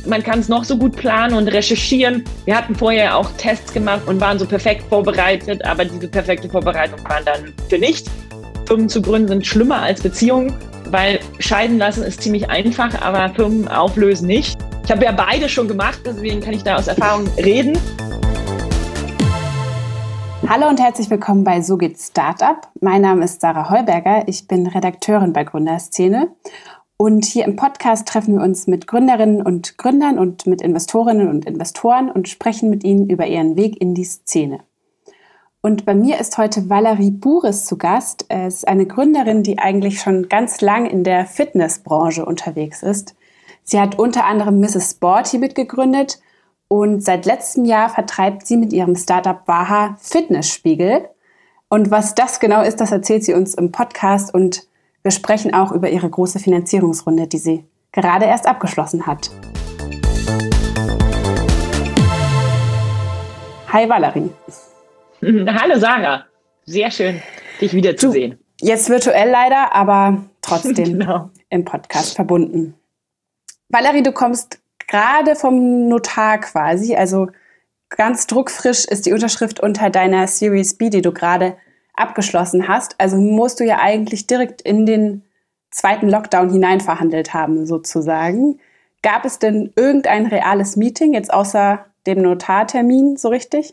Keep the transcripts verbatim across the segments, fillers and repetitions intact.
man kann es noch so gut planen und recherchieren. Wir hatten vorher auch Tests gemacht und waren so perfekt vorbereitet, aber diese perfekte Vorbereitung war dann für nichts. Firmen zu gründen sind schlimmer als Beziehungen, weil scheiden lassen ist ziemlich einfach, aber Firmen auflösen nicht. Ich habe ja beide schon gemacht, deswegen kann ich da aus Erfahrung reden. Hallo und herzlich willkommen bei So geht Startup. Mein Name ist Sarah Heuberger, ich bin Redakteurin bei Gründerszene. Und hier im Podcast treffen wir uns mit Gründerinnen und Gründern und mit Investorinnen und Investoren und sprechen mit ihnen über ihren Weg in die Szene. Und bei mir ist heute Valerie Bures zu Gast. Es ist eine Gründerin, die eigentlich schon ganz lang in der Fitnessbranche unterwegs ist. Sie hat unter anderem Misses Sporty mitgegründet und seit letztem Jahr vertreibt sie mit ihrem Startup Waha Fitnessspiegel. Und was das genau ist, das erzählt sie uns im Podcast und wir sprechen auch über ihre große Finanzierungsrunde, die sie gerade erst abgeschlossen hat. Hi Valerie. Hallo Sarah, sehr schön, dich wiederzusehen. Jetzt virtuell leider, aber trotzdem Genau. Im Podcast verbunden. Valerie, du kommst gerade vom Notar quasi, also ganz druckfrisch ist die Unterschrift unter deiner Series B, die du gerade abgeschlossen hast. Also musst du ja eigentlich direkt in den zweiten Lockdown hinein verhandelt haben, sozusagen. Gab es denn irgendein reales Meeting, jetzt außer dem Notartermin, so richtig?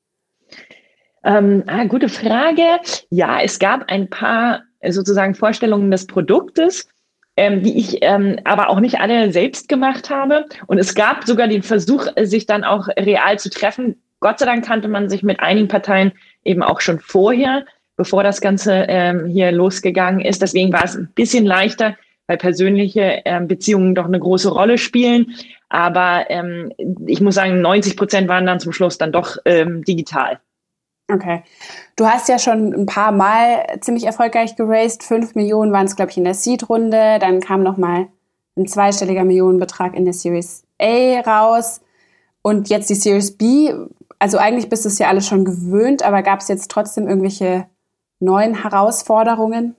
Ähm, ah, gute Frage. Ja, es gab ein paar äh, sozusagen Vorstellungen des Produktes, ähm, die ich ähm, aber auch nicht alle selbst gemacht habe. Und es gab sogar den Versuch, sich dann auch real zu treffen. Gott sei Dank kannte man sich mit einigen Parteien eben auch schon vorher, bevor das Ganze ähm, hier losgegangen ist. Deswegen war es ein bisschen leichter, weil persönliche ähm, Beziehungen doch eine große Rolle spielen. Aber ähm, ich muss sagen, neunzig Prozent waren dann zum Schluss dann doch ähm, digital. Okay. Du hast ja schon ein paar Mal ziemlich erfolgreich geraced. Fünf Millionen waren es, glaube ich, in der Seed-Runde. Dann kam nochmal ein zweistelliger Millionenbetrag in der Series A raus. Und jetzt die Series B. Also eigentlich bist du es ja alles schon gewöhnt, aber gab es jetzt trotzdem irgendwelche neuen Herausforderungen?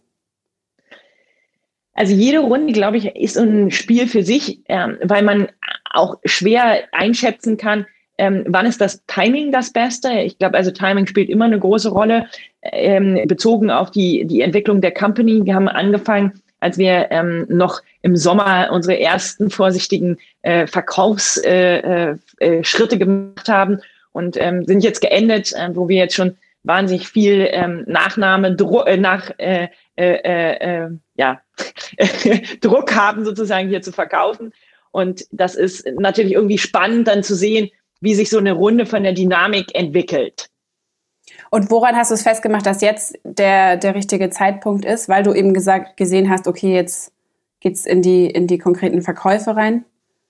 Also jede Runde, glaube ich, ist ein Spiel für sich, ähm, weil man auch schwer einschätzen kann, ähm, wann ist das Timing das Beste. Ich glaube, also Timing spielt immer eine große Rolle, ähm, bezogen auf die, die Entwicklung der Company. Wir haben angefangen, als wir ähm, noch im Sommer unsere ersten vorsichtigen äh, Verkaufsschritte äh, äh, Schritte gemacht haben und ähm, sind jetzt geendet, äh, wo wir jetzt schon wahnsinnig viel ähm, Nachnahme, Dro- äh, nach äh, äh, äh, ja, Druck haben, sozusagen hier zu verkaufen. Und das ist natürlich irgendwie spannend, dann zu sehen, wie sich so eine Runde von der Dynamik entwickelt. Und woran hast du es festgemacht, dass jetzt der, der richtige Zeitpunkt ist? Weil du eben gesagt, gesehen hast, okay, jetzt geht's in die, in die konkreten Verkäufe rein?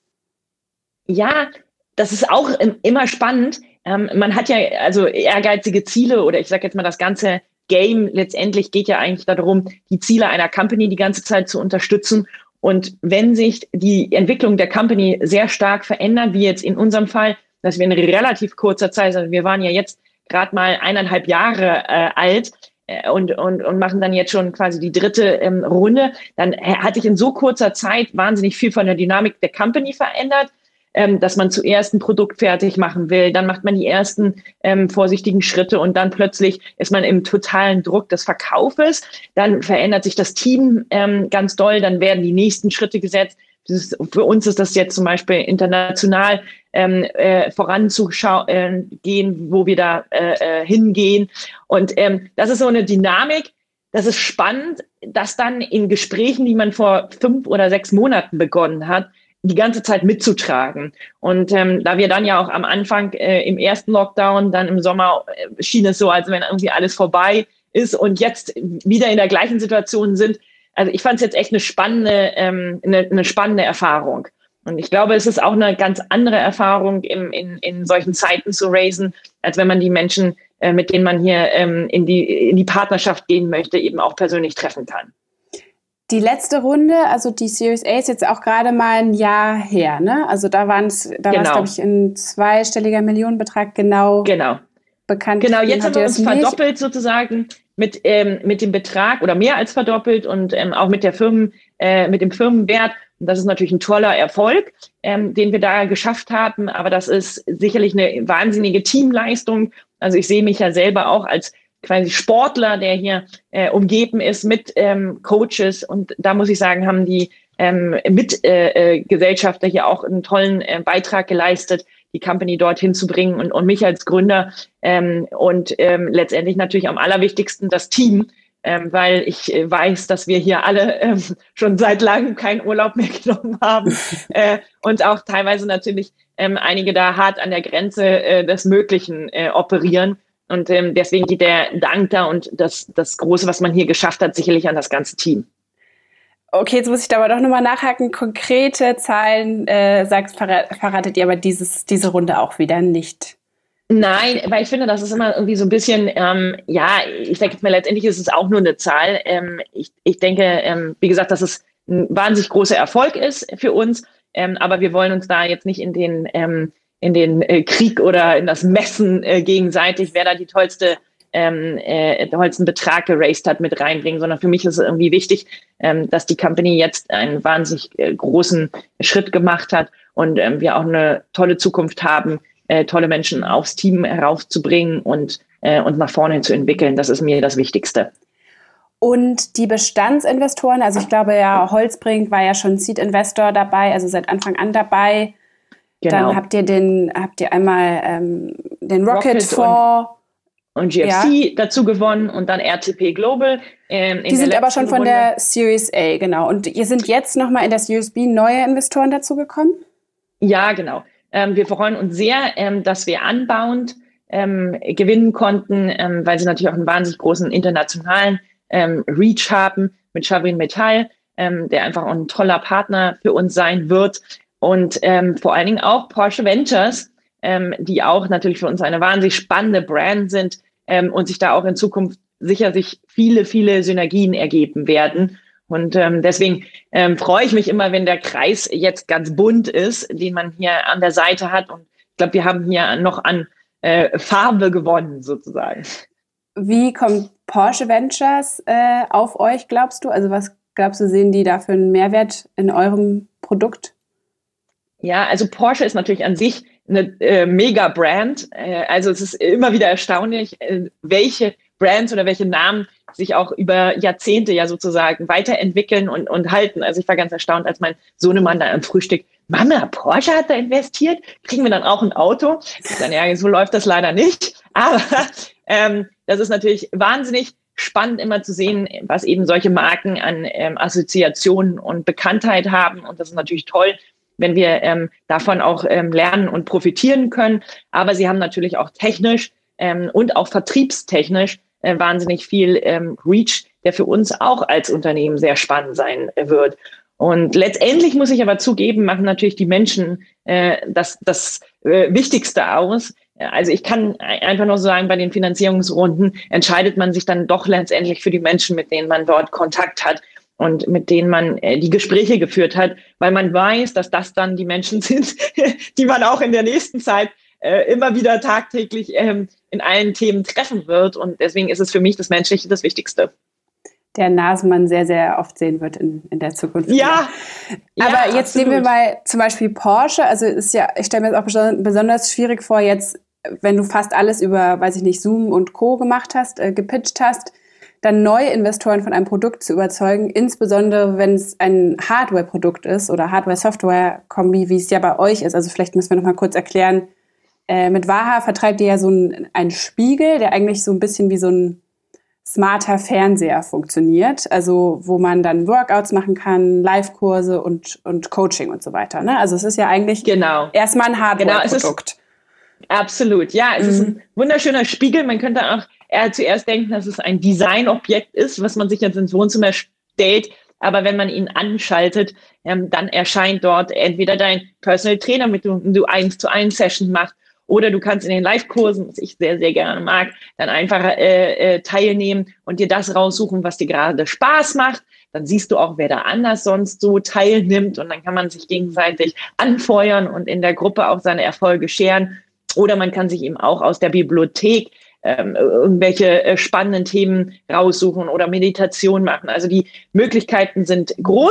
Ja, das ist auch immer spannend. Ähm, man hat ja also ehrgeizige Ziele oder ich sage jetzt mal, das ganze Game letztendlich geht ja eigentlich darum, die Ziele einer Company die ganze Zeit zu unterstützen. Und wenn sich die Entwicklung der Company sehr stark verändert, wie jetzt in unserem Fall, dass wir in relativ kurzer Zeit, also wir waren ja jetzt gerade mal eineinhalb Jahre äh, alt äh, und, und, und machen dann jetzt schon quasi die dritte ähm, Runde, dann äh, hat sich in so kurzer Zeit wahnsinnig viel von der Dynamik der Company verändert, ähm, dass man zuerst ein Produkt fertig machen will, dann macht man die ersten ähm, vorsichtigen Schritte und dann plötzlich ist man im totalen Druck des Verkaufes, dann verändert sich das Team ähm, ganz doll, dann werden die nächsten Schritte gesetzt. Das ist, für uns ist das jetzt zum Beispiel international ähm, äh, voranzugehen, äh, wo wir da äh, hingehen. Und ähm, das ist so eine Dynamik, das ist spannend, dass dann in Gesprächen, die man vor fünf oder sechs Monaten begonnen hat, die ganze Zeit mitzutragen. Und ähm, da wir dann ja auch am Anfang äh, im ersten Lockdown, dann im Sommer äh, schien es so, als wenn irgendwie alles vorbei ist und jetzt wieder in der gleichen Situation sind. Also ich fand es jetzt echt eine spannende, ähm, eine, eine spannende Erfahrung. Und ich glaube, es ist auch eine ganz andere Erfahrung, im, in, in solchen Zeiten zu raisen, als wenn man die Menschen, äh, mit denen man hier ähm, in die, in die Partnerschaft gehen möchte, eben auch persönlich treffen kann. Die letzte Runde, also die Series A, ist jetzt auch gerade mal ein Jahr her, ne? Also da waren es, da genau. war es, glaube ich, ein zweistelliger Millionenbetrag genau, genau. bekannt. Genau, jetzt haben wir uns nicht? verdoppelt sozusagen mit, ähm, mit dem Betrag oder mehr als verdoppelt und ähm, auch mit der Firmen, äh, mit dem Firmenwert. Und das ist natürlich ein toller Erfolg, ähm, den wir da geschafft haben. Aber das ist sicherlich eine wahnsinnige Teamleistung. Also ich sehe mich ja selber auch als quasi Sportler, der hier äh, umgeben ist mit ähm, Coaches. Und da muss ich sagen, haben die ähm, Mitgesellschafter äh, hier auch einen tollen äh, Beitrag geleistet, die Company dorthin zu bringen und, und mich als Gründer. Ähm, und ähm, letztendlich natürlich am allerwichtigsten das Team, ähm, weil ich äh, weiß, dass wir hier alle ähm, schon seit langem keinen Urlaub mehr genommen haben äh, und auch teilweise natürlich ähm, einige da hart an der Grenze äh, des Möglichen äh, operieren. Und ähm, deswegen geht der Dank da und das, das Große, was man hier geschafft hat, sicherlich an das ganze Team. Okay, jetzt muss ich da aber doch nochmal nachhaken. Konkrete Zahlen, äh, sagst, verrat, verratet ihr aber dieses, diese Runde auch wieder nicht. Nein, weil ich finde, das ist immer irgendwie so ein bisschen, ähm, ja, ich denke jetzt mal, letztendlich ist es auch nur eine Zahl. Ähm, ich, ich denke, ähm, wie gesagt, dass es ein wahnsinnig großer Erfolg ist für uns, ähm, aber wir wollen uns da jetzt nicht in den, ähm, in den äh, Krieg oder in das Messen äh, gegenseitig, wer da die tollste, ähm, äh, tollsten Betrag geraced hat, mit reinbringen, sondern für mich ist es irgendwie wichtig, ähm, dass die Company jetzt einen wahnsinnig äh, großen Schritt gemacht hat und ähm, wir auch eine tolle Zukunft haben, Äh, tolle Menschen aufs Team heraufzubringen und, äh, und nach vorne zu entwickeln. Das ist mir das Wichtigste. Und die Bestandsinvestoren, also ich glaube ja, Holzbrink war ja schon Seed-Investor dabei, also seit Anfang an dabei. Genau. Dann habt ihr den, habt ihr einmal ähm, den Rocket-Fonds. Und, und G F C ja. dazu gewonnen und dann R T P Global. Ähm, die sind aber schon von Runde. Der Series A, genau. Und ihr sind jetzt nochmal in der Series B neue Investoren dazu gekommen? Ja, genau. Ähm, wir freuen uns sehr, ähm, dass wir Unbound ähm, gewinnen konnten, ähm, weil sie natürlich auch einen wahnsinnig großen internationalen ähm, Reach haben mit Chavin Metall, ähm, der einfach auch ein toller Partner für uns sein wird. Und ähm, vor allen Dingen auch Porsche Ventures, ähm, die auch natürlich für uns eine wahnsinnig spannende Brand sind ähm, und sich da auch in Zukunft sicher sich viele, viele Synergien ergeben werden. Und ähm, deswegen ähm, freue ich mich immer, wenn der Kreis jetzt ganz bunt ist, den man hier an der Seite hat. Und ich glaube, wir haben hier noch an äh, Farbe gewonnen, sozusagen. Wie kommt Porsche Ventures äh, auf euch, glaubst du? Also was glaubst du, sehen die da für einen Mehrwert in eurem Produkt? Ja, also Porsche ist natürlich an sich eine äh, Mega-Brand. Äh, also es ist immer wieder erstaunlich, äh, welche Brands oder welche Namen sich auch über Jahrzehnte ja sozusagen weiterentwickeln und, und halten. Also ich war ganz erstaunt, als mein Sohnemann da am Frühstück, Mama, Porsche hat da investiert, kriegen wir dann auch ein Auto? Dann, ja, so läuft das leider nicht. Aber ähm, das ist natürlich wahnsinnig spannend immer zu sehen, was eben solche Marken an ähm, Assoziationen und Bekanntheit haben. Und das ist natürlich toll, wenn wir ähm, davon auch ähm, lernen und profitieren können. Aber sie haben natürlich auch technisch ähm, und auch vertriebstechnisch äh, wahnsinnig viel ähm, Reach, der für uns auch als Unternehmen sehr spannend sein äh, wird. Und letztendlich muss ich aber zugeben, machen natürlich die Menschen äh, das, das äh, Wichtigste aus. Also ich kann einfach nur sagen, bei den Finanzierungsrunden entscheidet man sich dann doch letztendlich für die Menschen, mit denen man dort Kontakt hat und mit denen man äh, die Gespräche geführt hat, weil man weiß, dass das dann die Menschen sind, die man auch in der nächsten Zeit äh, immer wieder tagtäglich ähm, in allen Themen treffen wird. Und deswegen ist es für mich das Menschliche das Wichtigste. Der Nasenmann sehr, sehr oft sehen wird in, in der Zukunft. Ja. Aber ja, jetzt absolut. nehmen wir mal zum Beispiel Porsche. Also ist ja, ich stelle mir das auch besonders schwierig vor, jetzt, wenn du fast alles über, weiß ich nicht, Zoom und Co. gemacht hast, äh, gepitcht hast, dann neue Investoren von einem Produkt zu überzeugen, insbesondere wenn es ein Hardware-Produkt ist oder Hardware-Software-Kombi, wie es ja bei euch ist. Also vielleicht müssen wir noch mal kurz erklären, äh, mit Waha vertreibt ihr ja so einen, einen Spiegel, der eigentlich so ein bisschen wie so ein smarter Fernseher funktioniert, also wo man dann Workouts machen kann, Live-Kurse und, und Coaching und so weiter. Ne? Also es ist ja eigentlich genau. erstmal ein Hardware-Produkt. Genau, absolut, ja, es mhm. ist ein wunderschöner Spiegel. Man könnte auch eher zuerst denken, dass es ein Designobjekt ist, was man sich jetzt ins Wohnzimmer stellt. Aber wenn man ihn anschaltet, ähm, dann erscheint dort entweder dein Personal Trainer, mit dem du eins zu eins Session machst, oder du kannst in den Live-Kursen, was ich sehr, sehr gerne mag, dann einfach äh, äh, teilnehmen und dir das raussuchen, was dir gerade Spaß macht. Dann siehst du auch, wer da anders sonst so teilnimmt. Und dann kann man sich gegenseitig anfeuern und in der Gruppe auch seine Erfolge scheren. Oder man kann sich eben auch aus der Bibliothek ähm, irgendwelche äh, spannenden Themen raussuchen oder Meditation machen. Also die Möglichkeiten sind groß.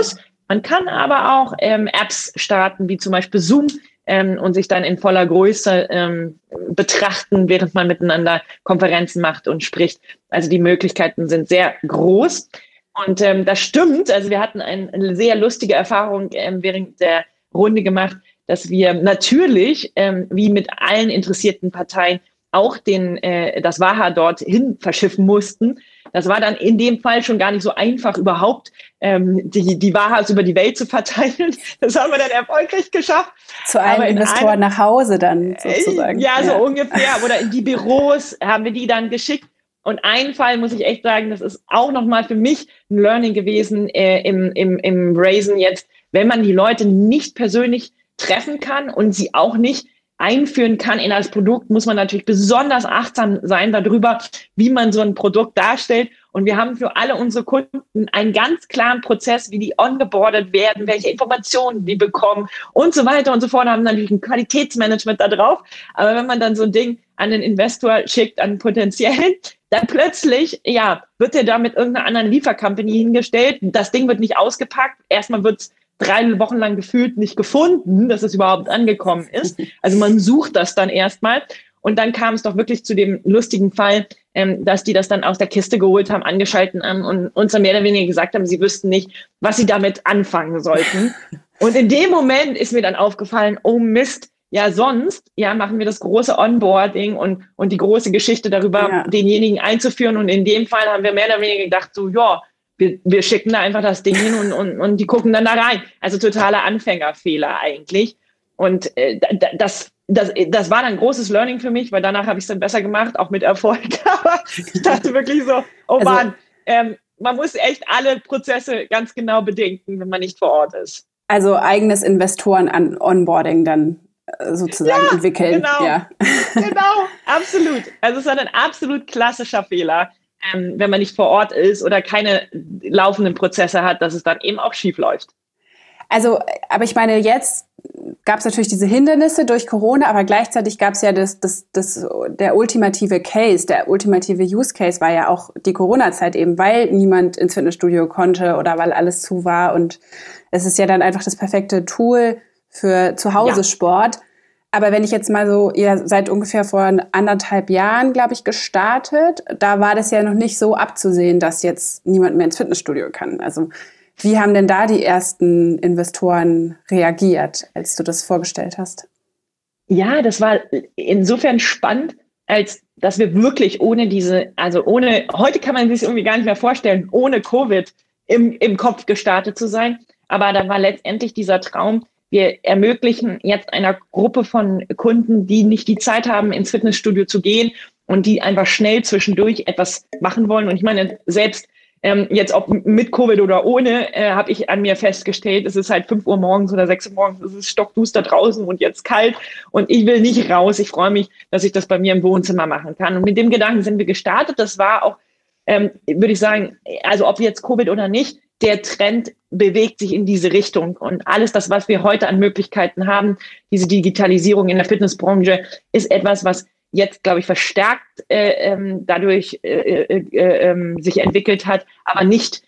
Man kann aber auch ähm, Apps starten, wie zum Beispiel Zoom, ähm, und sich dann in voller Größe ähm, betrachten, während man miteinander Konferenzen macht und spricht. Also die Möglichkeiten sind sehr groß. Und ähm, das stimmt. Also wir hatten ein, eine sehr lustige Erfahrung ähm, während der Runde gemacht, dass wir natürlich, ähm, wie mit allen interessierten Parteien, auch den, äh, das Waha dorthin verschiffen mussten. Das war dann in dem Fall schon gar nicht so einfach, überhaupt ähm, die, die Wahas über die Welt zu verteilen. Das haben wir dann erfolgreich geschafft. Zu allen Investoren einem, nach Hause dann sozusagen. Ja, so ja. ungefähr. Oder in die Büros haben wir die dann geschickt. Und ein Fall muss ich echt sagen, das ist auch nochmal für mich ein Learning gewesen äh, im, im, im Raisin jetzt, wenn man die Leute nicht persönlich treffen kann und sie auch nicht einführen kann in das Produkt, muss man natürlich besonders achtsam sein darüber, wie man so ein Produkt darstellt. Und wir haben für alle unsere Kunden einen ganz klaren Prozess, wie die ongeboardet werden, welche Informationen die bekommen und so weiter und so fort. Wir haben natürlich ein Qualitätsmanagement da drauf. Aber wenn man dann so ein Ding an den Investor schickt, an potenziellen, dann plötzlich, ja, wird er da mit irgendeiner anderen Liefercompany hingestellt. Das Ding wird nicht ausgepackt. Erstmal wird es drei Wochen lang gefühlt nicht gefunden, dass es überhaupt angekommen ist. Also man sucht das dann erstmal. Und dann kam es doch wirklich zu dem lustigen Fall, ähm, dass die das dann aus der Kiste geholt haben, angeschalten haben und uns dann mehr oder weniger gesagt haben, sie wüssten nicht, was sie damit anfangen sollten. Und in dem Moment ist mir dann aufgefallen, oh Mist, ja sonst ja machen wir das große Onboarding und, und die große Geschichte darüber, ja. denjenigen einzuführen. Und in dem Fall haben wir mehr oder weniger gedacht, so ja, Wir, wir schicken da einfach das Ding hin und, und, und die gucken dann da rein. Also totaler Anfängerfehler eigentlich. Und äh, das, das, das war dann ein großes Learning für mich, weil danach habe ich es dann besser gemacht, auch mit Erfolg. Aber ich dachte wirklich so, oh also, Mann, ähm, man muss echt alle Prozesse ganz genau bedenken, wenn man nicht vor Ort ist. Also eigenes Investoren an Onboarding dann äh, sozusagen ja, entwickeln. Genau, ja, genau, absolut. Also es war ein absolut klassischer Fehler. Ähm, wenn man nicht vor Ort ist oder keine laufenden Prozesse hat, dass es dann eben auch schief läuft. Also, aber ich meine, jetzt gab es natürlich diese Hindernisse durch Corona, aber gleichzeitig gab es ja das, das, das, der ultimative Case, der ultimative Use Case war ja auch die Corona-Zeit eben, weil niemand ins Fitnessstudio konnte oder weil alles zu war. Und es ist ja dann einfach das perfekte Tool für Zuhause-Sport. Ja. Aber wenn ich jetzt mal so, ihr seid ungefähr vor anderthalb Jahren, glaube ich, gestartet, da war das ja noch nicht so abzusehen, dass jetzt niemand mehr ins Fitnessstudio kann. Also wie haben denn da die ersten Investoren reagiert, als du das vorgestellt hast? Ja, das war insofern spannend, als dass wir wirklich ohne diese, also ohne, heute kann man sich irgendwie gar nicht mehr vorstellen, ohne Covid im, im Kopf gestartet zu sein. Aber da war letztendlich dieser Traum, wir ermöglichen jetzt einer Gruppe von Kunden, die nicht die Zeit haben, ins Fitnessstudio zu gehen und die einfach schnell zwischendurch etwas machen wollen. Und ich meine, selbst ähm, jetzt ob mit Covid oder ohne, äh, habe ich an mir festgestellt, es ist halt fünf Uhr morgens oder sechs Uhr morgens, es ist stockduster draußen und jetzt kalt und ich will nicht raus. Ich freue mich, dass ich das bei mir im Wohnzimmer machen kann. Und mit dem Gedanken sind wir gestartet. Das war auch, ähm, würde ich sagen, also ob jetzt Covid oder nicht, der Trend bewegt sich in diese Richtung. Und alles das, was wir heute an Möglichkeiten haben, diese Digitalisierung in der Fitnessbranche, ist etwas, was jetzt, glaube ich, verstärkt äh, ähm, dadurch äh, äh, äh, sich entwickelt hat, aber nicht,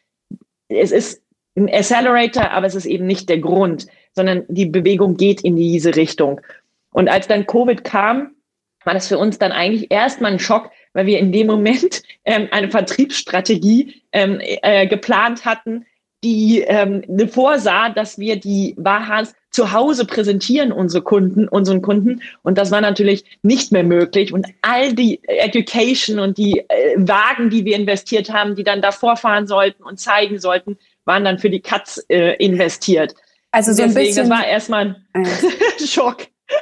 es ist ein Accelerator, aber es ist eben nicht der Grund, sondern die Bewegung geht in diese Richtung. Und als dann Covid kam, war das für uns dann eigentlich erstmal ein Schock, weil wir in dem Moment ähm, eine Vertriebsstrategie ähm, äh, geplant hatten, die ähm, vorsah, dass wir die Wahas zu Hause präsentieren, unsere Kunden, unseren Kunden. Und das war natürlich nicht mehr möglich. Und all die Education und die äh, Wagen, die wir investiert haben, die dann davor fahren sollten und zeigen sollten, waren dann für die Katz äh, investiert. Also so ein Deswegen, bisschen, das war erstmal ein äh. Schock.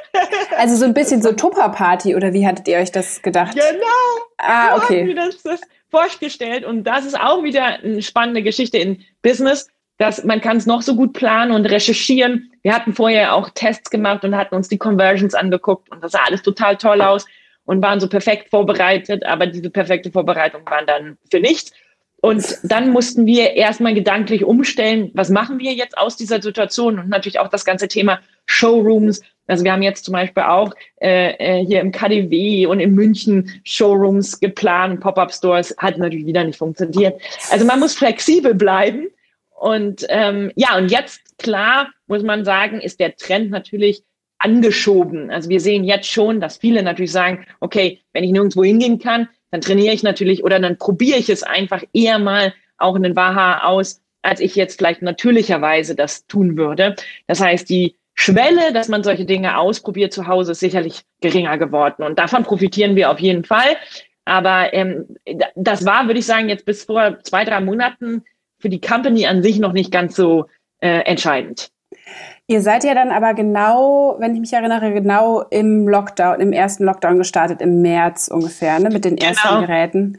Also so ein bisschen so Tupperparty, oder wie hattet ihr euch das gedacht? Genau. Ah, okay. So haben wir das, das vorgestellt. Und das ist auch wieder eine spannende Geschichte in Business, dass man kann es noch so gut planen und recherchieren. Wir hatten vorher auch Tests gemacht und hatten uns die Conversions angeguckt und das sah alles total toll aus und waren so perfekt vorbereitet, aber diese perfekte Vorbereitung waren dann für nichts. Und dann mussten wir erstmal gedanklich umstellen, was machen wir jetzt aus dieser Situation, und natürlich auch das ganze Thema Showrooms. Also wir haben jetzt zum Beispiel auch äh, hier im K D W und in München Showrooms geplant, Pop-up-Stores, hat natürlich wieder nicht funktioniert. Also man muss flexibel bleiben Und ähm, ja, und jetzt, klar, muss man sagen, ist der Trend natürlich angeschoben. Also wir sehen jetzt schon, dass viele natürlich sagen, okay, wenn ich nirgendwo hingehen kann, dann trainiere ich natürlich oder dann probiere ich es einfach eher mal auch in den Waha aus, als ich jetzt vielleicht natürlicherweise das tun würde. Das heißt, die Schwelle, dass man solche Dinge ausprobiert zu Hause, ist sicherlich geringer geworden. Und davon profitieren wir auf jeden Fall. Aber ähm, das war, würde ich sagen, jetzt bis vor zwei, drei Monaten für die Company an sich noch nicht ganz so äh, entscheidend. Ihr seid ja dann aber genau, wenn ich mich erinnere, genau im Lockdown, im ersten Lockdown gestartet, im März ungefähr, ne, mit den ersten genau. Geräten.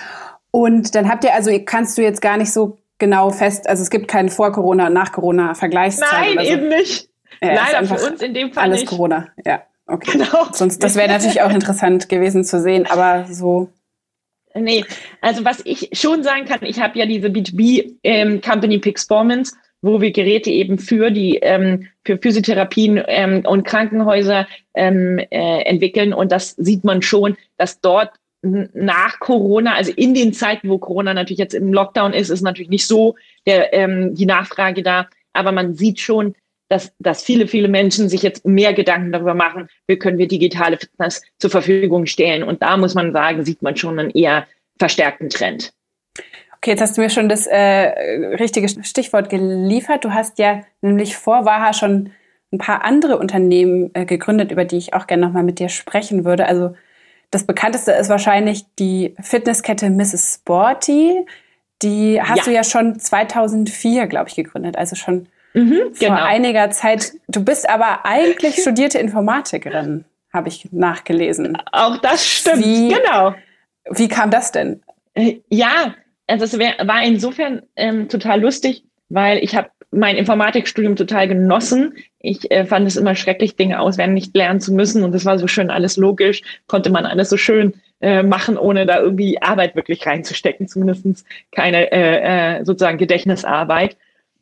Und dann habt ihr, also kannst du jetzt gar nicht so genau fest, also es gibt keinen Vor-Corona- und Nach-Corona-Vergleichszeit. Nein, so. Eben nicht. Ja, Leider für uns in dem Fall alles nicht. Alles Corona, ja, okay. Genau. Sonst, das wäre natürlich auch interessant gewesen zu sehen, aber so... Nee, also was ich schon sagen kann, ich habe ja diese B zwei B ähm, Company Pixperformance, wo wir Geräte eben für die ähm, für Physiotherapien ähm, und Krankenhäuser ähm, äh, entwickeln. Und das sieht man schon, dass dort nach Corona, also in den Zeiten, wo Corona natürlich jetzt im Lockdown ist, ist natürlich nicht so der, ähm, die Nachfrage da. Aber man sieht schon, dass, dass viele, viele Menschen sich jetzt mehr Gedanken darüber machen, wie können wir digitale Fitness zur Verfügung stellen. Und da muss man sagen, sieht man schon einen eher verstärkten Trend. Okay, jetzt hast du mir schon das äh, richtige Stichwort geliefert. Du hast ja nämlich vor Waha schon ein paar andere Unternehmen äh, gegründet, über die ich auch gerne nochmal mit dir sprechen würde. Also das bekannteste ist wahrscheinlich die Fitnesskette Misses Sporty. Die hast ja. du ja schon zweitausendvier, glaube ich, gegründet. Also schon mhm, vor genau. einiger Zeit. Du bist aber eigentlich studierte Informatikerin, habe ich nachgelesen. Auch das stimmt, wie, genau. Wie kam das denn? Ja, also es wär, war insofern ähm, total lustig, weil ich habe mein Informatikstudium total genossen. Ich äh, fand es immer schrecklich, Dinge auswendig lernen zu müssen. Und das war so schön, alles logisch, konnte man alles so schön äh, machen, ohne da irgendwie Arbeit wirklich reinzustecken, zumindest keine äh, äh, sozusagen Gedächtnisarbeit.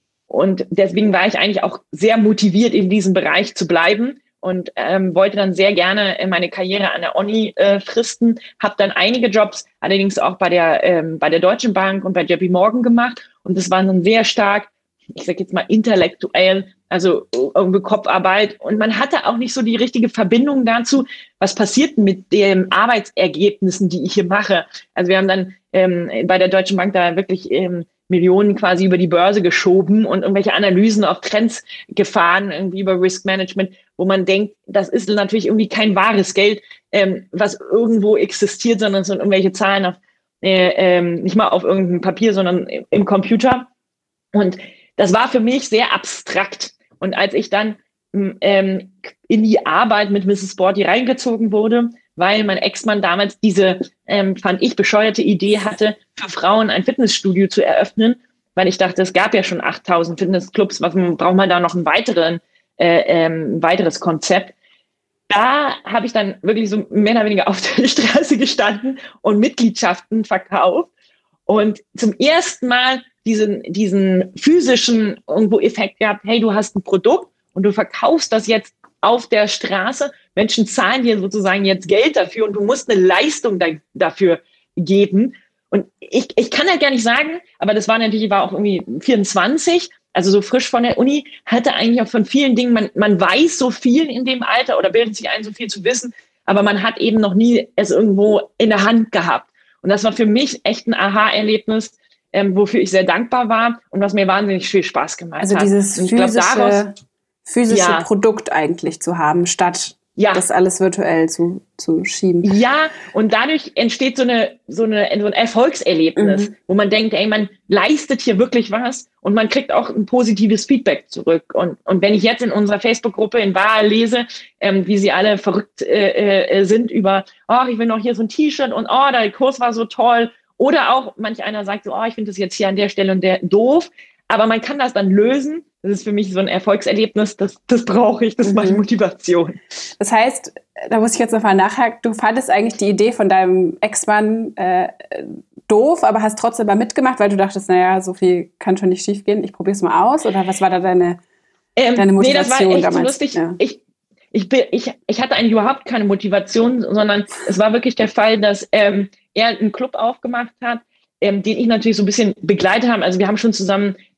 Und deswegen war ich eigentlich auch sehr motiviert, in diesem Bereich zu bleiben. Und ähm, wollte dann sehr gerne meine Karriere an der Uni äh, fristen, habe dann einige Jobs, allerdings auch bei der ähm, bei der Deutschen Bank und bei J P Morgan gemacht. Und das war dann sehr stark, ich sage jetzt mal intellektuell, also irgendwie Kopfarbeit. Und man hatte auch nicht so die richtige Verbindung dazu, was passiert mit den Arbeitsergebnissen, die ich hier mache. Also wir haben dann ähm, bei der Deutschen Bank da wirklich ähm, Millionen quasi über die Börse geschoben und irgendwelche Analysen auf Trends gefahren, irgendwie über Risk Management, wo man denkt, das ist natürlich irgendwie kein wahres Geld, ähm, was irgendwo existiert, sondern es sind irgendwelche Zahlen auf, äh, ähm, nicht mal auf irgendeinem Papier, sondern im Computer. Und das war für mich sehr abstrakt. Und als ich dann ähm, in die Arbeit mit Misses Sporty reingezogen wurde, weil mein Ex-Mann damals diese, ähm, fand ich, bescheuerte Idee hatte, für Frauen ein Fitnessstudio zu eröffnen, weil ich dachte, es gab ja schon achttausend Fitnessclubs, was braucht man da noch einen weiteren, äh, ähm, weiteres Konzept? Da habe ich dann wirklich so mehr oder weniger auf der Straße gestanden und Mitgliedschaften verkauft und zum ersten Mal diesen, diesen physischen irgendwo Effekt gehabt, hey, du hast ein Produkt und du verkaufst das jetzt auf der Straße. Menschen zahlen dir sozusagen jetzt Geld dafür und du musst eine Leistung da, dafür geben. Und ich, ich kann halt gar nicht sagen, aber das war natürlich, war auch irgendwie vierundzwanzig, also so frisch von der Uni, hatte eigentlich auch von vielen Dingen, man, man weiß so viel in dem Alter oder bildet sich ein, so viel zu wissen, aber man hat eben noch nie es irgendwo in der Hand gehabt. Und das war für mich echt ein Aha-Erlebnis, ähm, wofür ich sehr dankbar war und was mir wahnsinnig viel Spaß gemacht also hat. Also dieses physische, glaub, daraus, physische ja. Produkt eigentlich zu haben, statt ja. das alles virtuell zu, zu schieben. Ja, und dadurch entsteht so eine so eine so ein Erfolgserlebnis, mhm. wo man denkt, ey, man leistet hier wirklich was und man kriegt auch ein positives Feedback zurück. Und und wenn ich jetzt in unserer Facebook-Gruppe in Waha lese, ähm, wie sie alle verrückt äh, äh, sind über, oh, ich will noch hier so ein T-Shirt und oh, der Kurs war so toll. Oder auch manch einer sagt so, oh, ich finde das jetzt hier an der Stelle und der doof. Aber man kann das dann lösen. Das ist für mich so ein Erfolgserlebnis. Das, das brauche ich. Das ist meine Motivation. Das heißt, da muss ich jetzt nochmal nachhaken. Du fandest eigentlich die Idee von deinem Ex-Mann äh, doof, aber hast trotzdem mal mitgemacht, weil du dachtest, naja, so viel kann schon nicht schief gehen. Ich probiere es mal aus. Oder was war da deine, ähm, deine Motivation nee, das war echt damals? So lustig. Ja. Ich, ich, bin, ich, ich hatte eigentlich überhaupt keine Motivation, sondern es war wirklich der Fall, dass ähm, er einen Club aufgemacht hat, ähm, den ich natürlich so ein bisschen begleitet habe. Also wir haben schon zusammen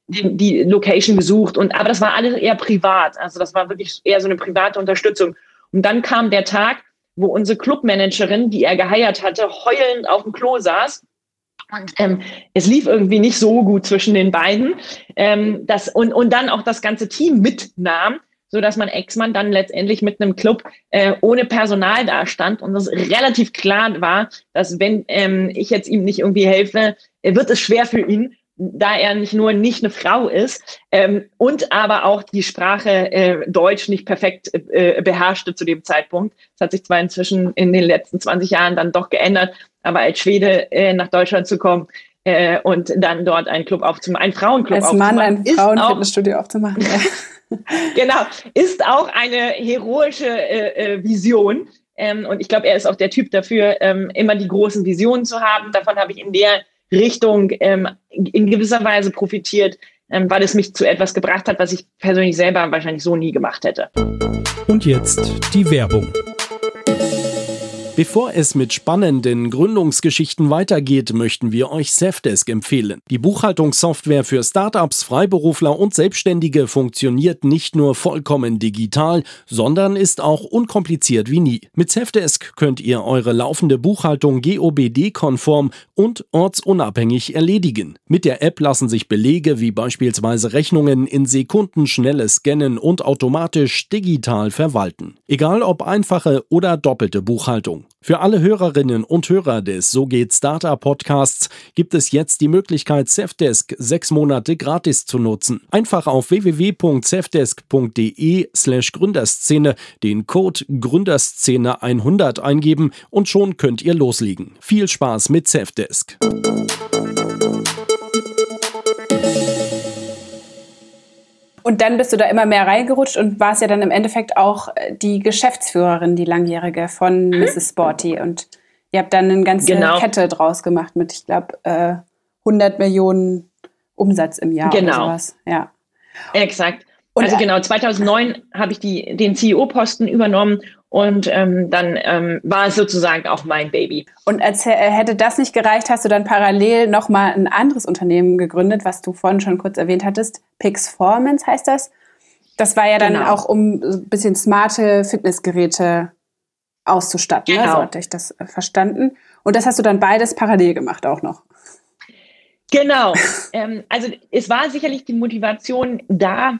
die, die Location gesucht. Und, aber das war alles eher privat. Also das war wirklich eher so eine private Unterstützung. Und dann kam der Tag, wo unsere Clubmanagerin, die er geheiert hatte, heulend auf dem Klo saß. Und ähm, es lief irgendwie nicht so gut zwischen den beiden. Ähm, das, und, und dann auch das ganze Team mitnahm, so dass mein Ex-Mann dann letztendlich mit einem Club äh, ohne Personal dastand und es relativ klar war, dass wenn ähm, ich jetzt ihm nicht irgendwie helfe, wird es schwer für ihn, da er nicht nur nicht eine Frau ist ähm, und aber auch die Sprache äh, Deutsch nicht perfekt äh, beherrschte zu dem Zeitpunkt. Das hat sich zwar inzwischen in den letzten zwanzig Jahren dann doch geändert, aber als Schwede äh, nach Deutschland zu kommen äh, und dann dort einen Club aufzumachen, einen Frauenclub aufzumachen. Als Mann ein Frauenfitnessstudio aufzumachen. Ja. Genau, ist auch eine heroische äh, äh, Vision. Ähm, und ich glaube, er ist auch der Typ dafür, ähm, immer die großen Visionen zu haben. Davon habe ich in der Richtung ähm, in gewisser Weise profitiert, ähm, weil es mich zu etwas gebracht hat, was ich persönlich selber wahrscheinlich so nie gemacht hätte. Und jetzt die Werbung. Bevor es mit spannenden Gründungsgeschichten weitergeht, möchten wir euch Safdesk empfehlen. Die Buchhaltungssoftware für Startups, Freiberufler und Selbstständige funktioniert nicht nur vollkommen digital, sondern ist auch unkompliziert wie nie. Mit Safdesk könnt ihr eure laufende Buchhaltung G O B D-konform und ortsunabhängig erledigen. Mit der App lassen sich Belege wie beispielsweise Rechnungen in Sekundenschnelle scannen und automatisch digital verwalten. Egal ob einfache oder doppelte Buchhaltung. Für alle Hörerinnen und Hörer des So geht Startup Podcasts gibt es jetzt die Möglichkeit, Safdesk sechs Monate gratis zu nutzen. Einfach auf w w w punkt safdesk punkt de slash Gründerszene den Code Gründerszene hundert eingeben und schon könnt ihr loslegen. Viel Spaß mit Safdesk. Und dann bist du da immer mehr reingerutscht und warst ja dann im Endeffekt auch die Geschäftsführerin, die langjährige von Misses Sporty. Und ihr habt dann eine ganze genau. Kette draus gemacht mit, ich glaube, äh, hundert Millionen Umsatz im Jahr genau. oder sowas. Ja. Exakt. Und also genau, zweitausendneun habe ich die, den C E O-Posten übernommen und ähm, dann ähm, war es sozusagen auch mein Baby. Und als hätte das nicht gereicht, hast du dann parallel nochmal ein anderes Unternehmen gegründet, was du vorhin schon kurz erwähnt hattest. Pixformance heißt das. Das war ja dann genau. auch, um ein bisschen smarte Fitnessgeräte auszustatten. Genau. Ne? So hatte ich das verstanden. Und das hast du dann beides parallel gemacht auch noch. Genau. ähm, also es war sicherlich die Motivation da.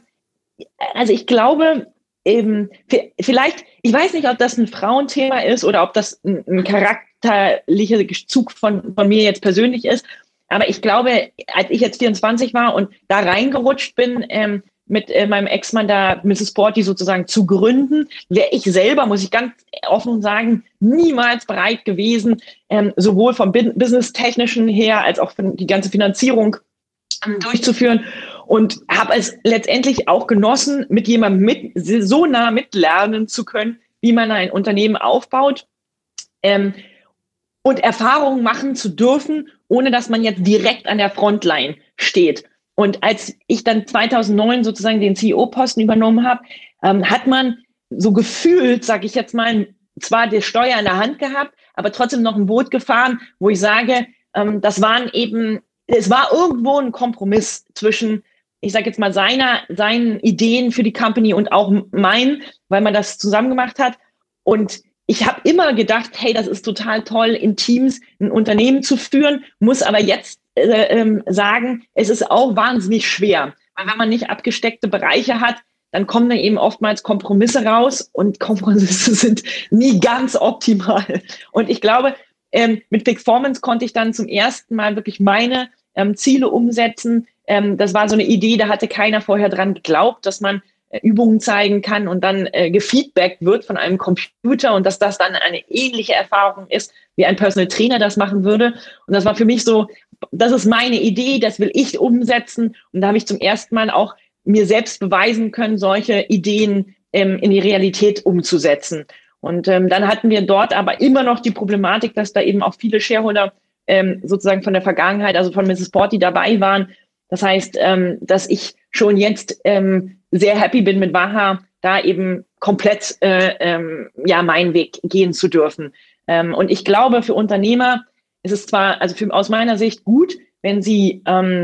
Also ich glaube, eben, vielleicht, ich weiß nicht, ob das ein Frauenthema ist oder ob das ein, ein charakterlicher Zug von, von mir jetzt persönlich ist. Aber ich glaube, als ich jetzt vierundzwanzig war und da reingerutscht bin, ähm, mit äh, meinem Ex-Mann da Misses Sporty sozusagen zu gründen, wäre ich selber, muss ich ganz offen sagen, niemals bereit gewesen, ähm, sowohl vom business-technischen her als auch die ganze Finanzierung ähm, durchzuführen. Und habe es letztendlich auch genossen, mit jemandem mit, so nah mitlernen zu können, wie man ein Unternehmen aufbaut ähm, und Erfahrungen machen zu dürfen, ohne dass man jetzt direkt an der Frontline steht. Und als ich dann zweitausendneun sozusagen den C E O-Posten übernommen habe, ähm, hat man so gefühlt, sage ich jetzt mal, zwar die Steuer in der Hand gehabt, aber trotzdem noch ein Boot gefahren, wo ich sage, ähm, das waren eben, es war irgendwo ein Kompromiss zwischen, ich sage jetzt mal, seiner, seinen Ideen für die Company und auch meinen, weil man das zusammen gemacht hat. Und ich habe immer gedacht, hey, das ist total toll, in Teams ein Unternehmen zu führen, muss aber jetzt äh, ähm, sagen, es ist auch wahnsinnig schwer. Weil wenn man nicht abgesteckte Bereiche hat, dann kommen da eben oftmals Kompromisse raus und Kompromisse sind nie ganz optimal. Und ich glaube, ähm, mit Pixformance konnte ich dann zum ersten Mal wirklich meine ähm, Ziele umsetzen. Ähm, das war so eine Idee, da hatte keiner vorher dran geglaubt, dass man äh, Übungen zeigen kann und dann äh, gefeedbackt wird von einem Computer und dass das dann eine ähnliche Erfahrung ist, wie ein Personal Trainer das machen würde. Und das war für mich so, das ist meine Idee, das will ich umsetzen. Und da habe ich zum ersten Mal auch mir selbst beweisen können, solche Ideen ähm, in die Realität umzusetzen. Und ähm, dann hatten wir dort aber immer noch die Problematik, dass da eben auch viele Shareholder ähm, sozusagen von der Vergangenheit, also von Misses Sporty dabei waren. Das heißt, ähm, dass ich schon jetzt ähm, sehr happy bin mit Waha, da eben komplett äh, ähm, ja meinen Weg gehen zu dürfen. Ähm, und ich glaube, für Unternehmer ist es zwar, also für, aus meiner Sicht gut, wenn sie ähm,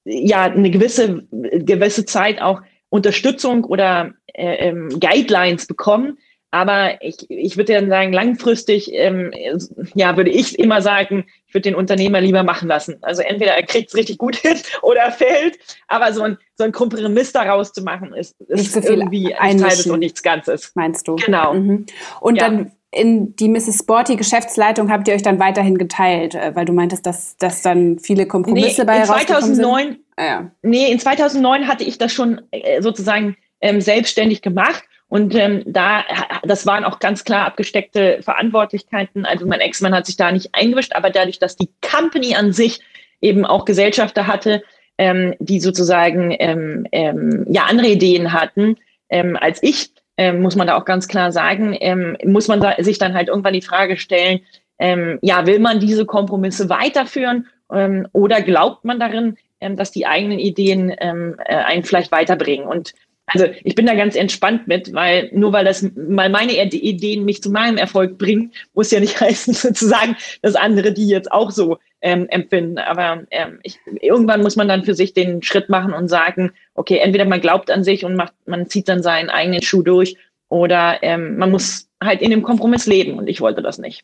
ja eine gewisse, gewisse Zeit auch Unterstützung oder äh, ähm, Guidelines bekommen. Aber ich, ich würde dann sagen, langfristig, ähm, ja, würde ich immer sagen, ich würde den Unternehmer lieber machen lassen. Also entweder er kriegt es richtig gut hin oder er fällt. Aber so ein, so ein Kompromiss daraus zu machen, ist, ist nicht so viel irgendwie nichts Halbes und nichts Ganzes. Meinst du? Genau. Mhm. Und ja. dann in die Misses Sporty Geschäftsleitung habt ihr euch dann weiterhin geteilt, weil du meintest, dass, dass dann viele Kompromisse nee, bei in rausgekommen zweitausendneun, sind? Ah, ja. Nee, in zweitausendneun hatte ich das schon äh, sozusagen ähm, selbstständig gemacht. Und ähm, da, das waren auch ganz klar abgesteckte Verantwortlichkeiten. Also mein Ex-Mann hat sich da nicht eingemischt, aber dadurch, dass die Company an sich eben auch Gesellschafter hatte, ähm, die sozusagen ähm, ähm, ja andere Ideen hatten ähm, als ich, ähm, muss man da auch ganz klar sagen, ähm, muss man da, sich dann halt irgendwann die Frage stellen, ähm, ja, will man diese Kompromisse weiterführen ähm, oder glaubt man darin, ähm, dass die eigenen Ideen ähm, äh, einen vielleicht weiterbringen? Und also ich bin da ganz entspannt mit, weil nur weil das mal meine Ideen mich zu meinem Erfolg bringen, muss ja nicht heißen sozusagen, dass andere die jetzt auch so ähm, empfinden. Aber ähm, ich, irgendwann muss man dann für sich den Schritt machen und sagen, okay, entweder man glaubt an sich und macht, man zieht dann seinen eigenen Schuh durch oder ähm, man muss halt in dem Kompromiss leben und ich wollte das nicht.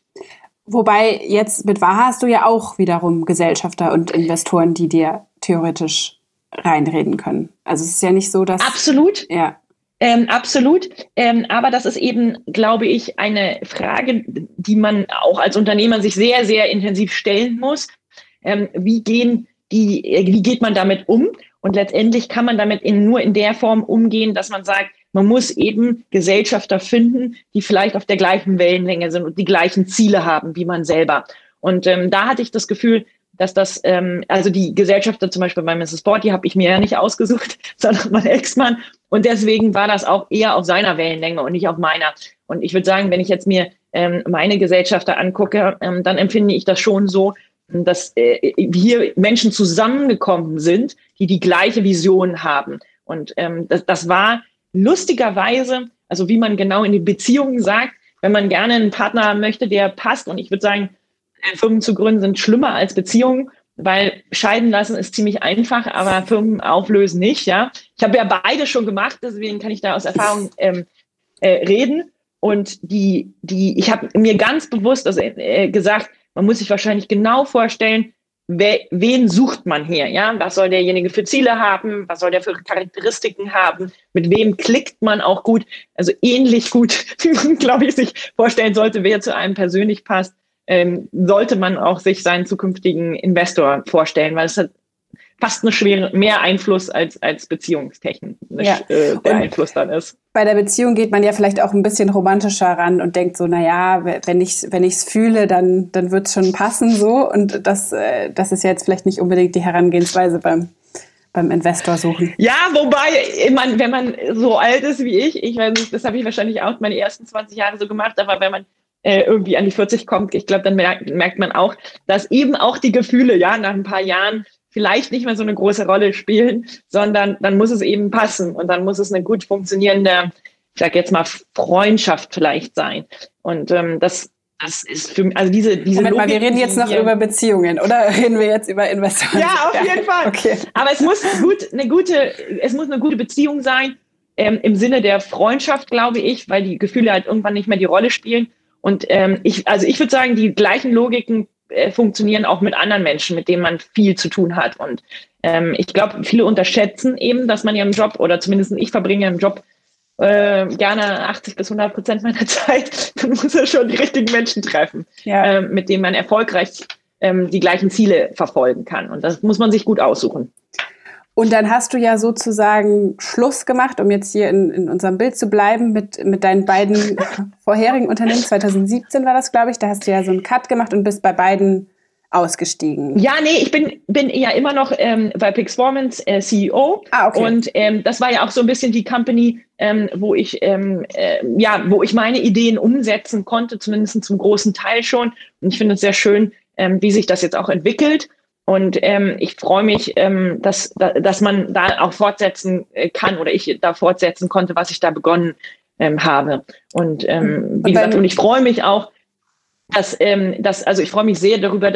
Wobei jetzt mit Waha hast du ja auch wiederum Gesellschafter und Investoren, die dir theoretisch reinreden können. Also es ist ja nicht so, dass... Absolut. Ja. Ähm, absolut. Ähm, aber das ist eben, glaube ich, eine Frage, die man auch als Unternehmer sich sehr, sehr intensiv stellen muss. Ähm, wie gehen die, wie geht man damit um? Und letztendlich kann man damit in, nur in der Form umgehen, dass man sagt, man muss eben Gesellschafter finden, die vielleicht auf der gleichen Wellenlänge sind und die gleichen Ziele haben wie man selber. Und ähm, da hatte ich das Gefühl, dass das, ähm, also die Gesellschafter zum Beispiel bei Misses Sport, die habe ich mir ja nicht ausgesucht, sondern mein Ex-Mann. Und deswegen war das auch eher auf seiner Wellenlänge und nicht auf meiner. Und ich würde sagen, wenn ich jetzt mir ähm, meine Gesellschafter angucke, ähm, dann empfinde ich das schon so, dass äh, hier Menschen zusammengekommen sind, die die gleiche Vision haben. Und ähm, das, das war lustigerweise, also wie man genau in die Beziehungen sagt, wenn man gerne einen Partner haben möchte, der passt. Und ich würde sagen, Firmen zu gründen sind schlimmer als Beziehungen, weil scheiden lassen ist ziemlich einfach, aber Firmen auflösen nicht. Ja, ich habe ja beide schon gemacht, deswegen kann ich da aus Erfahrung ähm, äh, reden. Und die, die, ich habe mir ganz bewusst also, äh, gesagt, man muss sich wahrscheinlich genau vorstellen, wer, wen sucht man hier? Ja, was soll derjenige für Ziele haben? Was soll der für Charakteristiken haben? Mit wem klickt man auch gut? Also ähnlich gut, wie man, glaube ich, sich vorstellen sollte, wer zu einem persönlich passt. Ähm, sollte man auch sich seinen zukünftigen Investor vorstellen, weil es hat fast eine schwere, mehr Einfluss als, als beziehungstechnisch ja. äh, der Einfluss dann ist. Bei der Beziehung geht man ja vielleicht auch ein bisschen romantischer ran und denkt so, naja, wenn ich wenn ich es fühle, dann dann wird es schon passen so. Und das äh, das ist ja jetzt vielleicht nicht unbedingt die Herangehensweise beim beim Investor suchen. Ja, wobei, man, wenn man so alt ist wie ich, ich weiß nicht, das habe ich wahrscheinlich auch meine ersten zwanzig Jahre so gemacht, aber wenn man irgendwie an die vierzig kommt, ich glaube, dann merkt, merkt man auch, dass eben auch die Gefühle, ja, nach ein paar Jahren vielleicht nicht mehr so eine große Rolle spielen, sondern dann muss es eben passen und dann muss es eine gut funktionierende, ich sag jetzt mal, Freundschaft vielleicht sein. Und ähm, das, das ist für mich, also diese, diese Moment Logik, mal, wir reden jetzt noch über Beziehungen, oder reden wir jetzt über Investoren? Ja, auf jeden Fall. Okay. Aber es muss gut, eine gute, es muss eine gute Beziehung sein, ähm, im Sinne der Freundschaft, glaube ich, weil die Gefühle halt irgendwann nicht mehr die Rolle spielen. Und ähm, ich, also ich würde sagen, die gleichen Logiken äh, funktionieren auch mit anderen Menschen, mit denen man viel zu tun hat. Und ähm, ich glaube, viele unterschätzen eben, dass man ja im Job, oder zumindest ich verbringe im Job äh, gerne achtzig bis hundert Prozent meiner Zeit, dann muss er schon die richtigen Menschen treffen, ja. äh, mit denen man erfolgreich ähm, die gleichen Ziele verfolgen kann. Und das muss man sich gut aussuchen. Und dann hast du ja sozusagen Schluss gemacht, um jetzt hier in, in unserem Bild zu bleiben, mit, mit deinen beiden vorherigen Unternehmen. zwanzig siebzehn war das, glaube ich. Da hast du ja so einen Cut gemacht und bist bei beiden ausgestiegen. Ja, nee, ich bin, bin ja immer noch ähm, bei Pixformance äh, C E O. Ah, okay. Und ähm, das war ja auch so ein bisschen die Company, ähm, wo ich ähm, äh, ja, wo ich meine Ideen umsetzen konnte, zumindest zum großen Teil schon. Und ich finde es sehr schön, ähm, wie sich das jetzt auch entwickelt. Und ähm, ich freue mich, ähm, dass, dass man da auch fortsetzen kann oder ich da fortsetzen konnte, was ich da begonnen ähm, habe. Und ähm, wie gesagt, und ich freue mich auch, dass, ähm, dass also ich freue mich sehr darüber, dass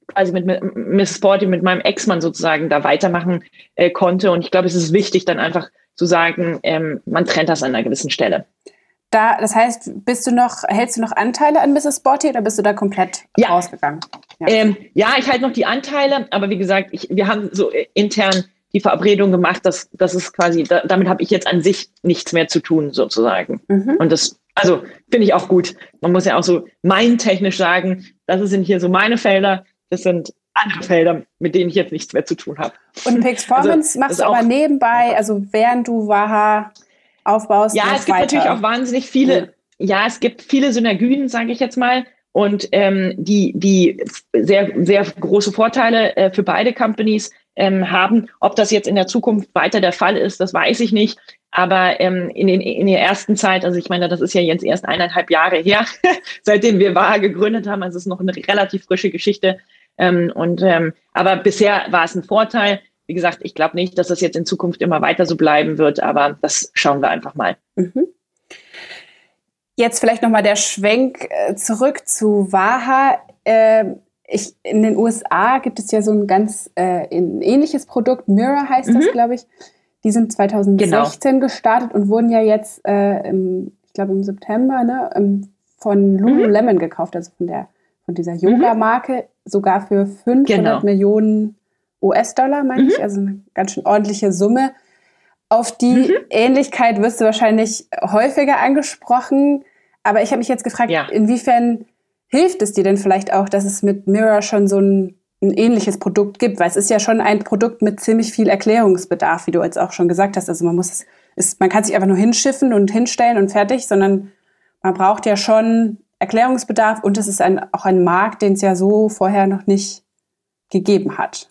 quasi mit Miss Sporty, mit meinem Ex-Mann sozusagen da weitermachen äh, konnte. Und ich glaube, es ist wichtig, dann einfach zu sagen, ähm, man trennt das an einer gewissen Stelle. Da, das heißt, bist du noch, hältst du noch Anteile an Misses Sporty oder bist du da komplett ja. rausgegangen? Ja. Ähm, ja, ich halte noch die Anteile, aber wie gesagt, ich, wir haben so intern die Verabredung gemacht, dass das ist quasi, da, damit habe ich jetzt an sich nichts mehr zu tun, sozusagen. Mhm. Und das, also finde ich auch gut. Man muss ja auch so mein-technisch sagen, das sind hier so meine Felder, das sind andere Felder, mit denen ich jetzt nichts mehr zu tun habe. Und Pixformance also, machst du aber nebenbei, also während du Waha aufbaust. Ja, es gibt weiter. Natürlich auch wahnsinnig viele, ja, ja es gibt viele Synergien, sage ich jetzt mal, und ähm, die, die sehr, sehr große Vorteile äh, für beide Companies ähm, haben. Ob das jetzt in der Zukunft weiter der Fall ist, das weiß ich nicht. Aber ähm, in, den, in der ersten Zeit, also ich meine, das ist ja jetzt erst eineinhalb Jahre her, seitdem wir Waha gegründet haben, also es ist noch eine relativ frische Geschichte. Ähm, und ähm, aber bisher war es ein Vorteil. Wie gesagt, ich glaube nicht, dass das jetzt in Zukunft immer weiter so bleiben wird, aber das schauen wir einfach mal. Mhm. Jetzt vielleicht nochmal der Schwenk äh, zurück zu Waha. Äh, ich, in den U S A gibt es ja so ein ganz äh, ein ähnliches Produkt, Mirror heißt mhm. das, glaube ich. Die sind zwanzig sechzehn genau. gestartet und wurden ja jetzt, äh, im, ich glaube im September, ne, im, von Lululemon mhm. gekauft, also von, der, von dieser Yoga-Marke, mhm. sogar für fünfhundert genau. Millionen U S-Dollar, meine mhm. ich, also eine ganz schön ordentliche Summe. Auf die mhm. Ähnlichkeit wirst du wahrscheinlich häufiger angesprochen, aber ich habe mich jetzt gefragt, ja. inwiefern hilft es dir denn vielleicht auch, dass es mit Mirror schon so ein, ein ähnliches Produkt gibt, weil es ist ja schon ein Produkt mit ziemlich viel Erklärungsbedarf, wie du jetzt auch schon gesagt hast. Also man muss es, ist, man kann sich einfach nur hinschiffen und hinstellen und fertig, sondern man braucht ja schon Erklärungsbedarf und es ist ein, auch ein Markt, den es ja so vorher noch nicht gegeben hat.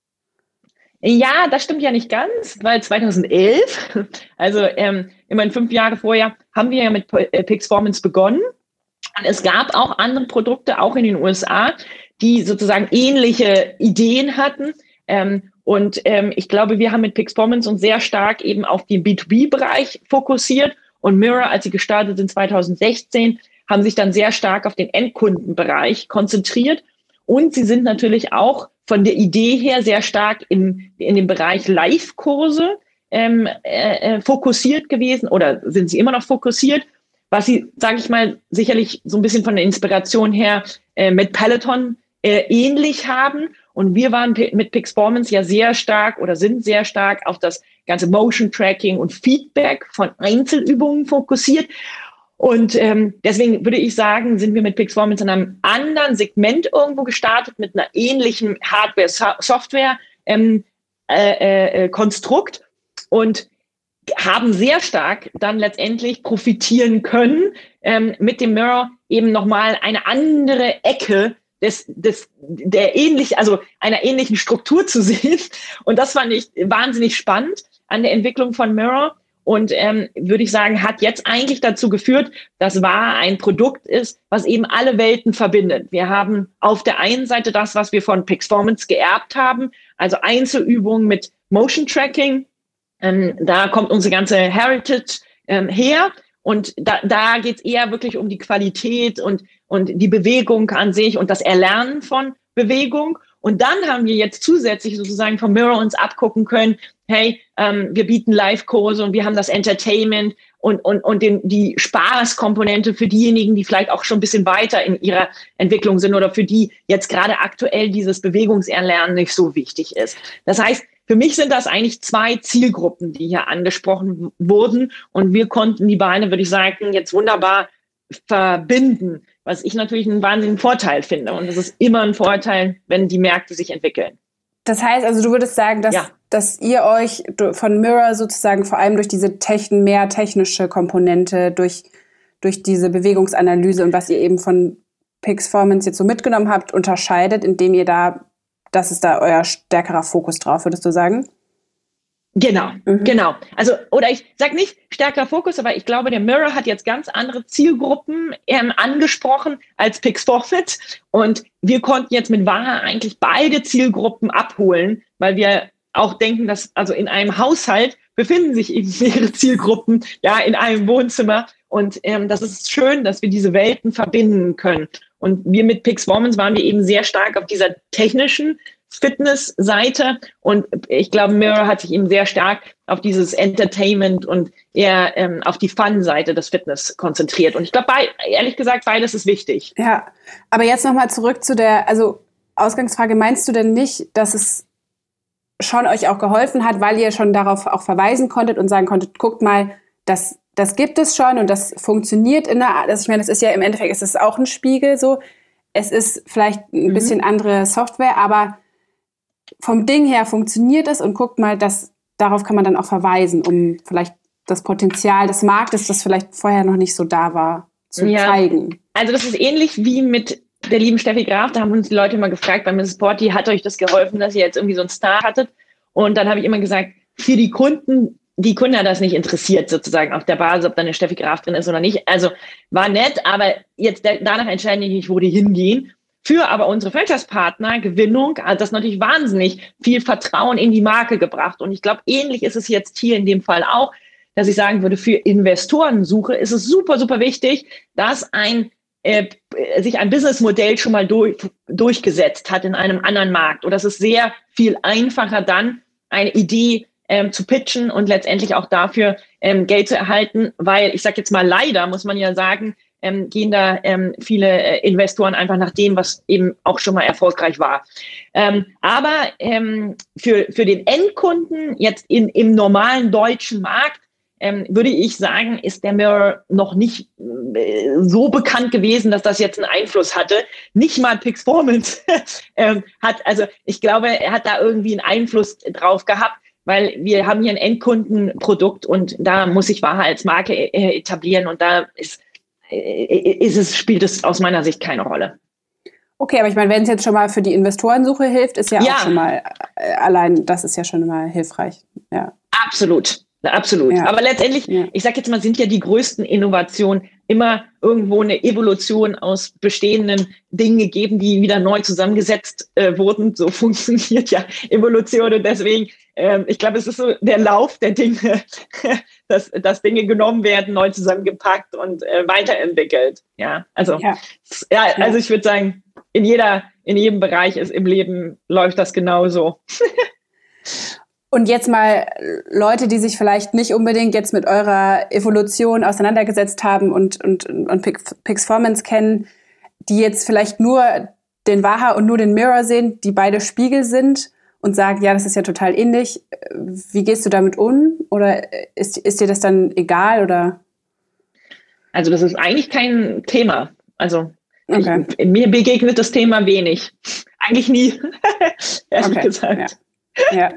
Ja, das stimmt ja nicht ganz, weil zweitausendelf, also ähm, immerhin fünf Jahre vorher, haben wir ja mit Pixformance begonnen. Und es gab auch andere Produkte, auch in den U S A, die sozusagen ähnliche Ideen hatten. Ähm, und ähm, ich glaube, wir haben mit Pixformance uns sehr stark eben auf den B zwei B-Bereich fokussiert. Und Mirror, als sie gestartet sind zweitausendsechzehn, haben sich dann sehr stark auf den Endkundenbereich konzentriert. Und sie sind natürlich auch von der Idee her sehr stark in, in dem Bereich Live-Kurse ähm, äh, fokussiert gewesen oder sind sie immer noch fokussiert, was sie, sage ich mal, sicherlich so ein bisschen von der Inspiration her äh, mit Peloton äh, ähnlich haben. Und wir waren p- mit Pixformance ja sehr stark oder sind sehr stark auf das ganze Motion-Tracking und Feedback von Einzelübungen fokussiert. Und ähm, deswegen würde ich sagen, sind wir mit Pixformance in einem anderen Segment irgendwo gestartet, mit einer ähnlichen Hardware-Software-Konstrukt äh, äh, Konstrukt und haben sehr stark dann letztendlich profitieren können, ähm, mit dem Mirror eben nochmal eine andere Ecke des, des, der ähnlich, also einer ähnlichen Struktur zu sehen. Und das fand ich wahnsinnig spannend an der Entwicklung von Mirror. Und ähm, würde ich sagen, hat jetzt eigentlich dazu geführt, dass Waha ein Produkt ist, was eben alle Welten verbindet. Wir haben auf der einen Seite das, was wir von Pixformance geerbt haben, also Einzelübungen mit Motion Tracking. Ähm, da kommt unsere ganze Heritage ähm, her. Und da, da geht es eher wirklich um die Qualität und, und die Bewegung an sich und das Erlernen von Bewegung. Und dann haben wir jetzt zusätzlich sozusagen vom Mirror uns abgucken können, hey, ähm, wir bieten Live-Kurse und wir haben das Entertainment und, und, und den, die Spaßkomponente für diejenigen, die vielleicht auch schon ein bisschen weiter in ihrer Entwicklung sind oder für die jetzt gerade aktuell dieses Bewegungserlernen nicht so wichtig ist. Das heißt, für mich sind das eigentlich zwei Zielgruppen, die hier angesprochen wurden und wir konnten die beiden, würde ich sagen, jetzt wunderbar verbinden, was ich natürlich einen wahnsinnigen Vorteil finde. Und es ist immer ein Vorteil, wenn die Märkte sich entwickeln. Das heißt also, du würdest sagen, dass, ja. dass ihr euch von Mirror sozusagen vor allem durch diese Techn- mehr technische Komponente, durch, durch diese Bewegungsanalyse und was ihr eben von Pixformance jetzt so mitgenommen habt, unterscheidet, indem ihr da, das ist da euer stärkerer Fokus drauf, würdest du sagen? Genau, mhm. genau. Also, oder ich sage nicht stärkerer Fokus, aber ich glaube, der Mirror hat jetzt ganz andere Zielgruppen ähm, angesprochen als Pixformance. Und wir konnten jetzt mit Waha eigentlich beide Zielgruppen abholen, weil wir auch denken, dass also in einem Haushalt befinden sich eben mehrere Zielgruppen, ja, in einem Wohnzimmer. Und ähm, das ist schön, dass wir diese Welten verbinden können. Und wir mit Pixformance waren wir eben sehr stark auf dieser technischen Fitness-Seite. Und ich glaube, Mirror hat sich eben sehr stark auf dieses Entertainment und eher ähm, auf die Fun-Seite des Fitness konzentriert. Und ich glaube, ehrlich gesagt, beides ist wichtig. Ja, aber jetzt nochmal zurück zu der, also Ausgangsfrage, meinst du denn nicht, dass es schon euch auch geholfen hat, weil ihr schon darauf auch verweisen konntet und sagen konntet, guckt mal, das, das gibt es schon und das funktioniert in der Art, also ich meine, das ist ja im Endeffekt, ist es auch ein Spiegel so, es ist vielleicht ein mhm. bisschen andere Software, aber vom Ding her funktioniert es und guckt mal, dass darauf kann man dann auch verweisen, um vielleicht das Potenzial des Marktes, das vielleicht vorher noch nicht so da war, zu ja. zeigen. Also das ist ähnlich wie mit der lieben Steffi Graf, da haben uns die Leute immer gefragt, bei Misses Porty, hat euch das geholfen, dass ihr jetzt irgendwie so einen Star hattet? Und dann habe ich immer gesagt, für die Kunden, die Kunden hat das nicht interessiert, sozusagen auf der Basis, ob da eine Steffi Graf drin ist oder nicht. Also war nett, aber jetzt danach entscheiden die nicht, wo die hingehen. Für aber unsere Franchise-Partner, Gewinnung, hat das natürlich wahnsinnig viel Vertrauen in die Marke gebracht. Und ich glaube, ähnlich ist es jetzt hier in dem Fall auch, dass ich sagen würde, für Investorensuche ist es super, super wichtig, dass ein äh, sich ein Businessmodell schon mal durch, durchgesetzt hat in einem anderen Markt. Und das ist sehr viel einfacher dann, eine Idee ähm, zu pitchen und letztendlich auch dafür ähm, Geld zu erhalten, weil ich sage jetzt mal leider, muss man ja sagen, Ähm, gehen da ähm, viele äh, Investoren einfach nach dem, was eben auch schon mal erfolgreich war. Ähm, aber ähm, für, für den Endkunden jetzt in, im normalen deutschen Markt, ähm, würde ich sagen, ist der Mirror noch nicht äh, so bekannt gewesen, dass das jetzt einen Einfluss hatte. Nicht mal Pixformance ähm, hat, also ich glaube, er hat da irgendwie einen Einfluss drauf gehabt, weil wir haben hier ein Endkundenprodukt und da muss ich Waha als Marke äh, etablieren und da ist Ist es, spielt es aus meiner Sicht keine Rolle. Okay, aber ich meine, wenn es jetzt schon mal für die Investorensuche hilft, ist ja, ja. auch schon mal, äh, allein das ist ja schon mal hilfreich. Ja. Absolut, absolut. Ja. Aber letztendlich, ja. ich sage jetzt mal, sind ja die größten Innovationen immer irgendwo eine Evolution aus bestehenden Dingen gegeben, die wieder neu zusammengesetzt äh, wurden. So funktioniert ja Evolution und deswegen, äh, ich glaube, es ist so der Lauf der Dinge, dass, dass Dinge genommen werden, neu zusammengepackt und äh, weiterentwickelt. Ja, also, ja. ja, also ich würde sagen, in jeder, in jedem Bereich ist im Leben läuft das genauso. Und jetzt mal Leute, die sich vielleicht nicht unbedingt jetzt mit eurer Evolution auseinandergesetzt haben und, und, und Pixformance kennen, die jetzt vielleicht nur den Waha und nur den Mirror sehen, die beide Spiegel sind und sagen, ja, das ist ja total ähnlich. Wie gehst du damit um? Oder ist, ist dir das dann egal? Oder? Also das ist eigentlich kein Thema. Also okay. ich, mir begegnet das Thema wenig. Eigentlich nie, ehrlich okay. gesagt. Ja, ja. ja.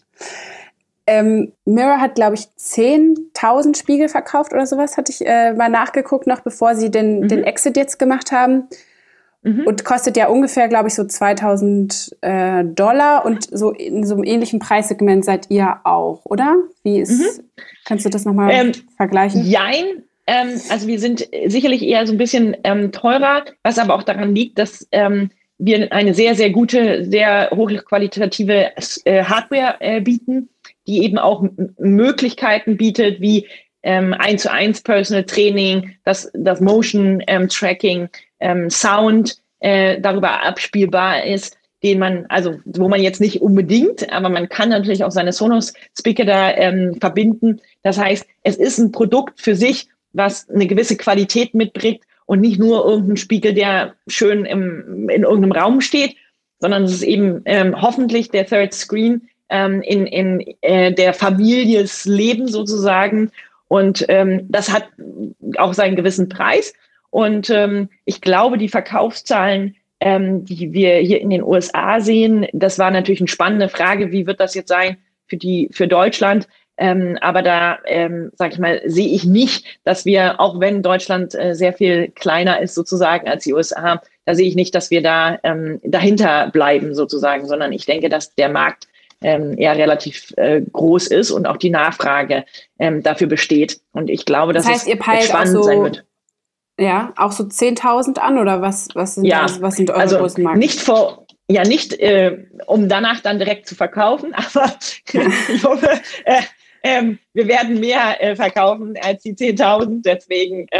Ähm, Mirror hat, glaube ich, zehntausend Spiegel verkauft oder sowas, hatte ich äh, mal nachgeguckt, noch bevor sie den, mhm. den Exit jetzt gemacht haben. Mhm. Und kostet ja ungefähr, glaube ich, so zweitausend äh, Dollar und so in so einem ähnlichen Preissegment seid ihr auch, oder? Wie ist, mhm. kannst du das nochmal ähm, vergleichen? Jein. Ähm, also wir sind sicherlich eher so ein bisschen ähm, teurer, was aber auch daran liegt, dass ähm, wir eine sehr, sehr gute, sehr hochqualitative äh, Hardware äh, bieten, die eben auch m- Möglichkeiten bietet, wie ähm, eins zu eins Personal Training, das, das Motion ähm, Tracking, ähm, Sound äh, darüber abspielbar ist, den man, also wo man jetzt nicht unbedingt, aber man kann natürlich auch seine Sonos-Speaker da ähm, verbinden. Das heißt, es ist ein Produkt für sich, was eine gewisse Qualität mitbringt, und nicht nur irgendein Spiegel, der schön im, in irgendeinem Raum steht, sondern es ist eben ähm, hoffentlich der Third Screen ähm, in, in äh, der Families Leben sozusagen. Und ähm, das hat auch seinen gewissen Preis. Und ähm, ich glaube, die Verkaufszahlen, ähm, die wir hier in den U S A sehen, das war natürlich eine spannende Frage, wie wird das jetzt sein für die für Deutschland? Ähm, aber da, ähm, sage ich mal, sehe ich nicht, dass wir, auch wenn Deutschland äh, sehr viel kleiner ist sozusagen als die U S A, da sehe ich nicht, dass wir da ähm, dahinter bleiben sozusagen, sondern ich denke, dass der Markt ähm, eher relativ äh, groß ist und auch die Nachfrage ähm, dafür besteht. Und ich glaube, dass das heißt, es ihr peilt spannend auch so, sein wird. Ja, auch so zehntausend an oder was, was, sind, ja, also, was sind eure also großen Marken? Nicht vor... Ja, nicht, äh, um danach dann direkt zu verkaufen, aber ich hoffe, äh, ähm, wir werden mehr äh, verkaufen als die zehntausend. Deswegen, ähm,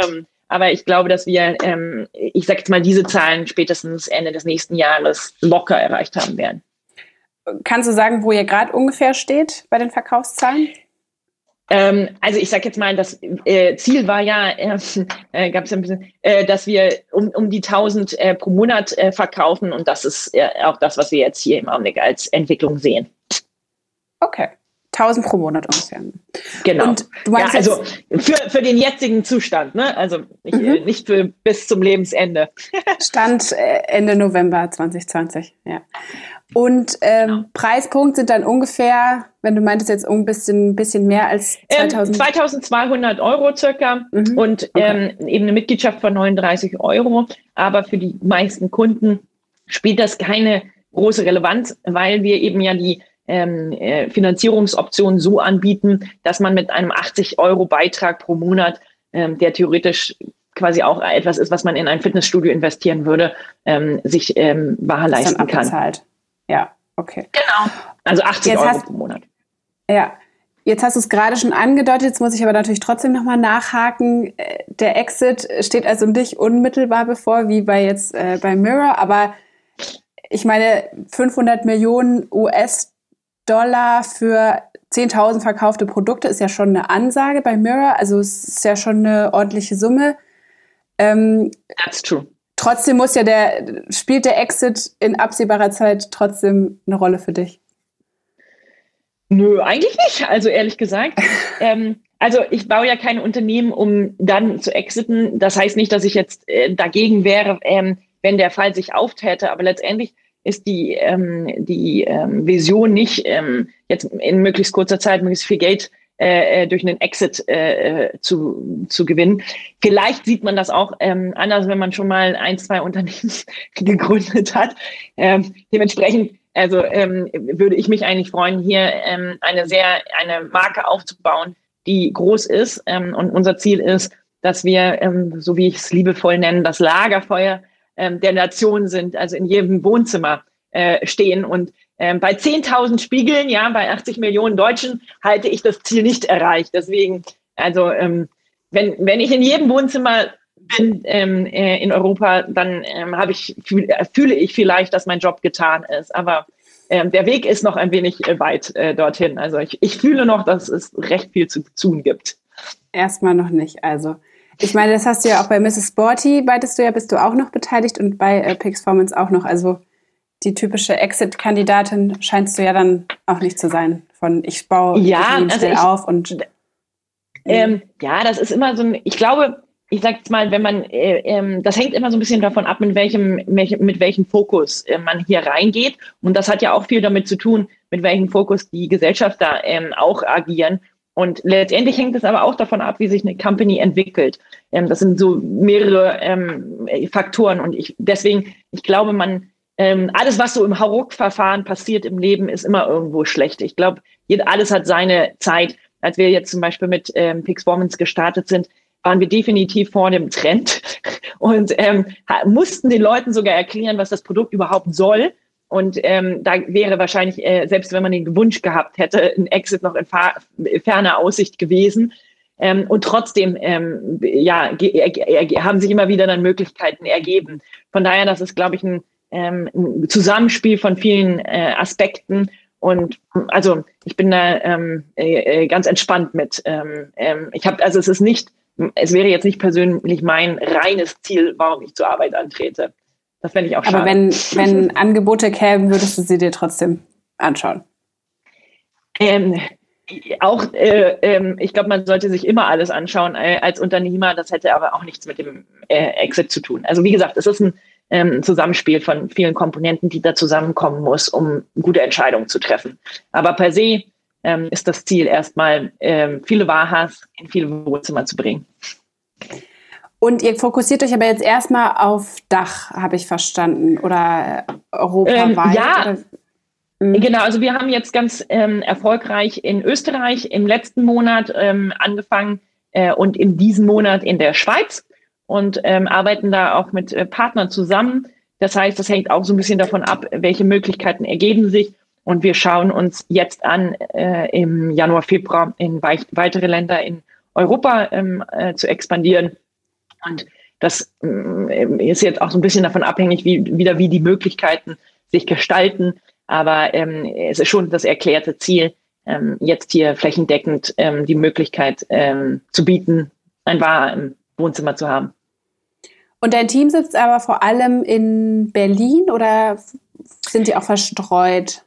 Aber ich glaube, dass wir, ähm, ich sage jetzt mal, diese Zahlen spätestens Ende des nächsten Jahres locker erreicht haben werden. Kannst du sagen, wo ihr gerade ungefähr steht bei den Verkaufszahlen? Ähm, also ich sage jetzt mal, das äh, Ziel war ja, äh, äh, gab es ja ein bisschen, äh, dass wir um, um die tausend äh, pro Monat äh, verkaufen und das ist äh, auch das, was wir jetzt hier im Augenblick als Entwicklung sehen. Okay, tausend pro Monat ungefähr. Genau. Und du meinst ja, also für, für den jetzigen Zustand, ne? Also ich, mhm. äh, nicht für bis zum Lebensende. Stand äh, Ende November zwanzig zwanzig, ja. Und ähm, genau. Preispunkt sind dann ungefähr, wenn du meintest jetzt ein bisschen, bisschen mehr als zweitausend? Ähm, zweitausendzweihundert Euro circa mhm. und okay. ähm, eben eine Mitgliedschaft von neununddreißig Euro. Aber für die meisten Kunden spielt das keine große Relevanz, weil wir eben ja die ähm, äh, Finanzierungsoptionen so anbieten, dass man mit einem achtzig Euro Beitrag pro Monat, ähm, der theoretisch quasi auch etwas ist, was man in ein Fitnessstudio investieren würde, ähm, sich ähm, bar leisten kann. Abbezahlt. Ja, okay. Genau. Also achtzig jetzt Euro hast, pro Monat. Ja, jetzt hast du es gerade schon angedeutet, jetzt muss ich aber natürlich trotzdem nochmal nachhaken. Der Exit steht also nicht unmittelbar bevor, wie bei jetzt äh, bei Mirror, aber ich meine, fünfhundert Millionen U S-Dollar für zehntausend verkaufte Produkte ist ja schon eine Ansage bei Mirror, also es ist ja schon eine ordentliche Summe. Ähm, That's true. Trotzdem muss ja der, spielt der Exit in absehbarer Zeit trotzdem eine Rolle für dich? Nö, eigentlich nicht, also ehrlich gesagt. ähm, also ich baue ja kein Unternehmen, um dann zu exiten. Das heißt nicht, dass ich jetzt äh, dagegen wäre, ähm, wenn der Fall sich auftäte. Aber letztendlich ist die, ähm, die ähm, Vision nicht, ähm, jetzt in möglichst kurzer Zeit möglichst viel Geld äh, durch einen Exit äh, zu, zu gewinnen. Vielleicht sieht man das auch ähm, anders, wenn man schon mal ein, zwei Unternehmen gegründet hat. Ähm, dementsprechend Also ähm, würde ich mich eigentlich freuen, hier ähm, eine sehr eine Marke aufzubauen, die groß ist. Ähm, und unser Ziel ist, dass wir, ähm, so wie ich es liebevoll nenne, das Lagerfeuer ähm, der Nation sind, also in jedem Wohnzimmer äh, stehen. Und ähm, bei zehntausend Spiegeln, ja, bei achtzig Millionen Deutschen halte ich das Ziel nicht erreicht. Deswegen, also ähm, wenn wenn ich in jedem Wohnzimmer bin ähm, äh, in Europa, dann ähm, habe ich fühl, äh, fühle ich vielleicht, dass mein Job getan ist. Aber ähm, der Weg ist noch ein wenig äh, weit äh, dorthin. Also ich, ich fühle noch, dass es recht viel zu tun gibt. Erstmal noch nicht. Also ich meine, das hast du ja auch bei Misses Sporty, beitest du ja, bist du auch noch beteiligt und bei äh, Pixformance auch noch. Also die typische Exit-Kandidatin scheinst du ja dann auch nicht zu sein. Von ich baue ja, also schnell ich, auf und ähm, ja, das ist immer so ein, ich glaube, ich sage jetzt mal, wenn man, äh, ähm, das hängt immer so ein bisschen davon ab, mit welchem, mit welchem Fokus äh, man hier reingeht. Und das hat ja auch viel damit zu tun, mit welchem Fokus die Gesellschafter ähm, auch agieren. Und letztendlich hängt es aber auch davon ab, wie sich eine Company entwickelt. Ähm, das sind so mehrere ähm, Faktoren. Und ich deswegen, ich glaube, man ähm, alles, was so im Hauruck-Verfahren passiert im Leben, ist immer irgendwo schlecht. Ich glaube, alles hat seine Zeit. Als wir jetzt zum Beispiel mit ähm, Pixformance gestartet sind, waren wir definitiv vor dem Trend und ähm, mussten den Leuten sogar erklären, was das Produkt überhaupt soll. Und ähm, da wäre wahrscheinlich, äh, selbst wenn man den Wunsch gehabt hätte, ein Exit noch in fa- ferner Aussicht gewesen. Ähm, und trotzdem ähm, ja, ge- ge- haben sich immer wieder dann Möglichkeiten ergeben. Von daher, das ist, glaube ich, ein, ähm, ein Zusammenspiel von vielen äh, Aspekten. Und also ich bin da ähm, äh, ganz entspannt mit. Ähm, ähm, ich habe, also es ist nicht, es wäre jetzt nicht persönlich mein reines Ziel, warum ich zur Arbeit antrete. Das fände ich auch schade. Aber wenn, wenn Angebote kämen, würdest du sie dir trotzdem anschauen? Ähm, auch, äh, ähm, ich glaube, man sollte sich immer alles anschauen äh, als Unternehmer. Das hätte aber auch nichts mit dem äh, Exit zu tun. Also wie gesagt, es ist ein ähm, Zusammenspiel von vielen Komponenten, die da zusammenkommen muss, um gute Entscheidungen zu treffen. Aber per se ähm, ist das Ziel erstmal, ähm, viele Wahas in viele Wohnzimmer zu bringen. Und ihr fokussiert euch aber jetzt erstmal auf Dach, habe ich verstanden, oder europaweit? Ähm, ja, oder? Mhm. Genau, also wir haben jetzt ganz ähm, erfolgreich in Österreich im letzten Monat ähm, angefangen äh, und in diesem Monat in der Schweiz und ähm, arbeiten da auch mit äh, Partnern zusammen. Das heißt, das hängt auch so ein bisschen davon ab, welche Möglichkeiten ergeben sich. Und wir schauen uns jetzt an, äh, im Januar, Februar in wei- weitere Länder in Europa ähm, äh, zu expandieren. Und das äh, ist jetzt auch so ein bisschen davon abhängig, wie wieder wie die Möglichkeiten sich gestalten. Aber ähm, es ist schon das erklärte Ziel, ähm, jetzt hier flächendeckend ähm, die Möglichkeit ähm, zu bieten, ein Bar im Wohnzimmer zu haben. Und dein Team sitzt aber vor allem in Berlin oder sind die auch verstreut?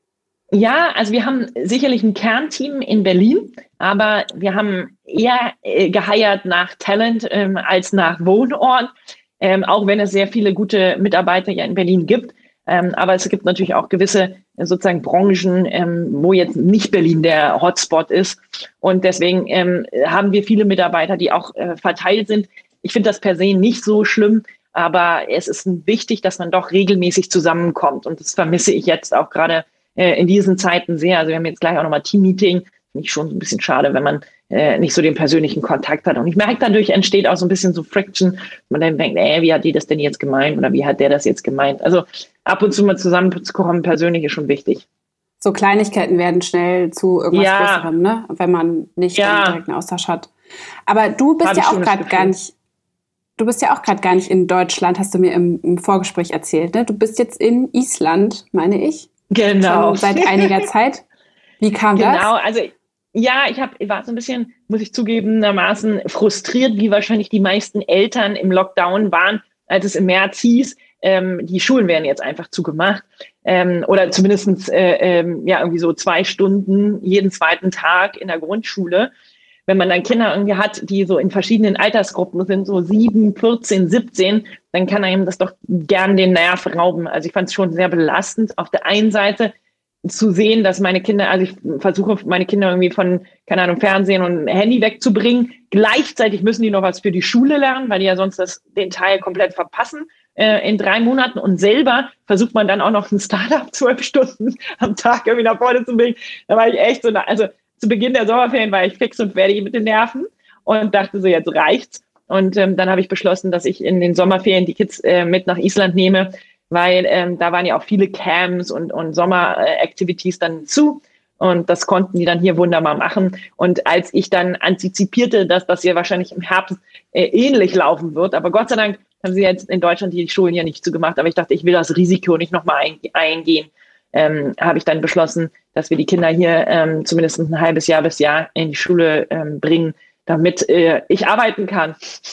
Ja, also wir haben sicherlich ein Kernteam in Berlin, aber wir haben eher äh, geheiert nach Talent ähm, als nach Wohnort, ähm, auch wenn es sehr viele gute Mitarbeiter ja in Berlin gibt. Ähm, aber es gibt natürlich auch gewisse äh, sozusagen Branchen, ähm, wo jetzt nicht Berlin der Hotspot ist. Und deswegen ähm, haben wir viele Mitarbeiter, die auch äh, verteilt sind. Ich finde das per se nicht so schlimm, aber es ist wichtig, dass man doch regelmäßig zusammenkommt. Und das vermisse ich jetzt auch gerade in diesen Zeiten sehr. Also wir haben jetzt gleich auch nochmal Team-Meeting. Finde ich schon so ein bisschen schade, wenn man äh, nicht so den persönlichen Kontakt hat. Und ich merke, dadurch entsteht auch so ein bisschen so Friction. Man dann denkt, ey, wie hat die das denn jetzt gemeint? Oder wie hat der das jetzt gemeint? Also ab und zu mal zusammenzukommen, persönlich ist schon wichtig. So Kleinigkeiten werden schnell zu irgendwas ja. Größerem, ne? Wenn man nicht ja. einen direkten Austausch hat. Aber du bist Hab ja auch gerade gar nicht, du bist ja auch gerade gar nicht in Deutschland, hast du mir im, im Vorgespräch erzählt, ne? Du bist jetzt in Island, meine ich. Genau. Schon seit einiger Zeit. Wie kam genau, das? Genau, also ja, ich hab, ich war so ein bisschen, muss ich zugegebenermaßen, frustriert, wie wahrscheinlich die meisten Eltern im Lockdown waren, als es im März hieß, ähm, die Schulen werden jetzt einfach zugemacht. Ähm, oder zumindest äh, ähm, ja, irgendwie so zwei Stunden jeden zweiten Tag in der Grundschule. Wenn man dann Kinder irgendwie hat, die so in verschiedenen Altersgruppen sind, so sieben, vierzehn, siebzehn, dann kann einem das doch gern den Nerv rauben. Also ich fand es schon sehr belastend, auf der einen Seite zu sehen, dass meine Kinder, also ich versuche meine Kinder irgendwie von, keine Ahnung, Fernsehen und Handy wegzubringen. Gleichzeitig müssen die noch was für die Schule lernen, weil die ja sonst das, den Teil komplett verpassen äh, in drei Monaten. Und selber versucht man dann auch noch ein Startup zwölf Stunden am Tag irgendwie nach vorne zu bringen. Da war ich echt so, also zu Beginn der Sommerferien war ich fix und fertig mit den Nerven und dachte so, jetzt reicht's. Und ähm, dann habe ich beschlossen, dass ich in den Sommerferien die Kids äh, mit nach Island nehme, weil ähm, da waren ja auch viele Camps und, und Sommer-Activities dann zu. Und das konnten die dann hier wunderbar machen. Und als ich dann antizipierte, dass das hier wahrscheinlich im Herbst äh, ähnlich laufen wird, aber Gott sei Dank haben sie jetzt in Deutschland die Schulen ja nicht zugemacht, aber ich dachte, ich will das Risiko nicht nochmal ein, eingehen. Ähm, habe ich dann beschlossen, dass wir die Kinder hier ähm, zumindest ein halbes Jahr bis Jahr in die Schule ähm, bringen, damit äh, ich arbeiten kann.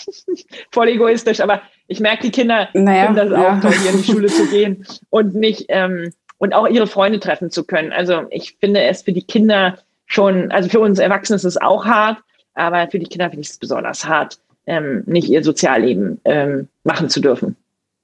Voll egoistisch, aber ich merke, die Kinder naja, finden das ja. auch toll, hier in die Schule zu gehen und nicht ähm, und auch ihre Freunde treffen zu können. Also ich finde es für die Kinder schon, also für uns Erwachsene ist es auch hart, aber für die Kinder finde ich es besonders hart, ähm, nicht ihr Sozialleben ähm, machen zu dürfen.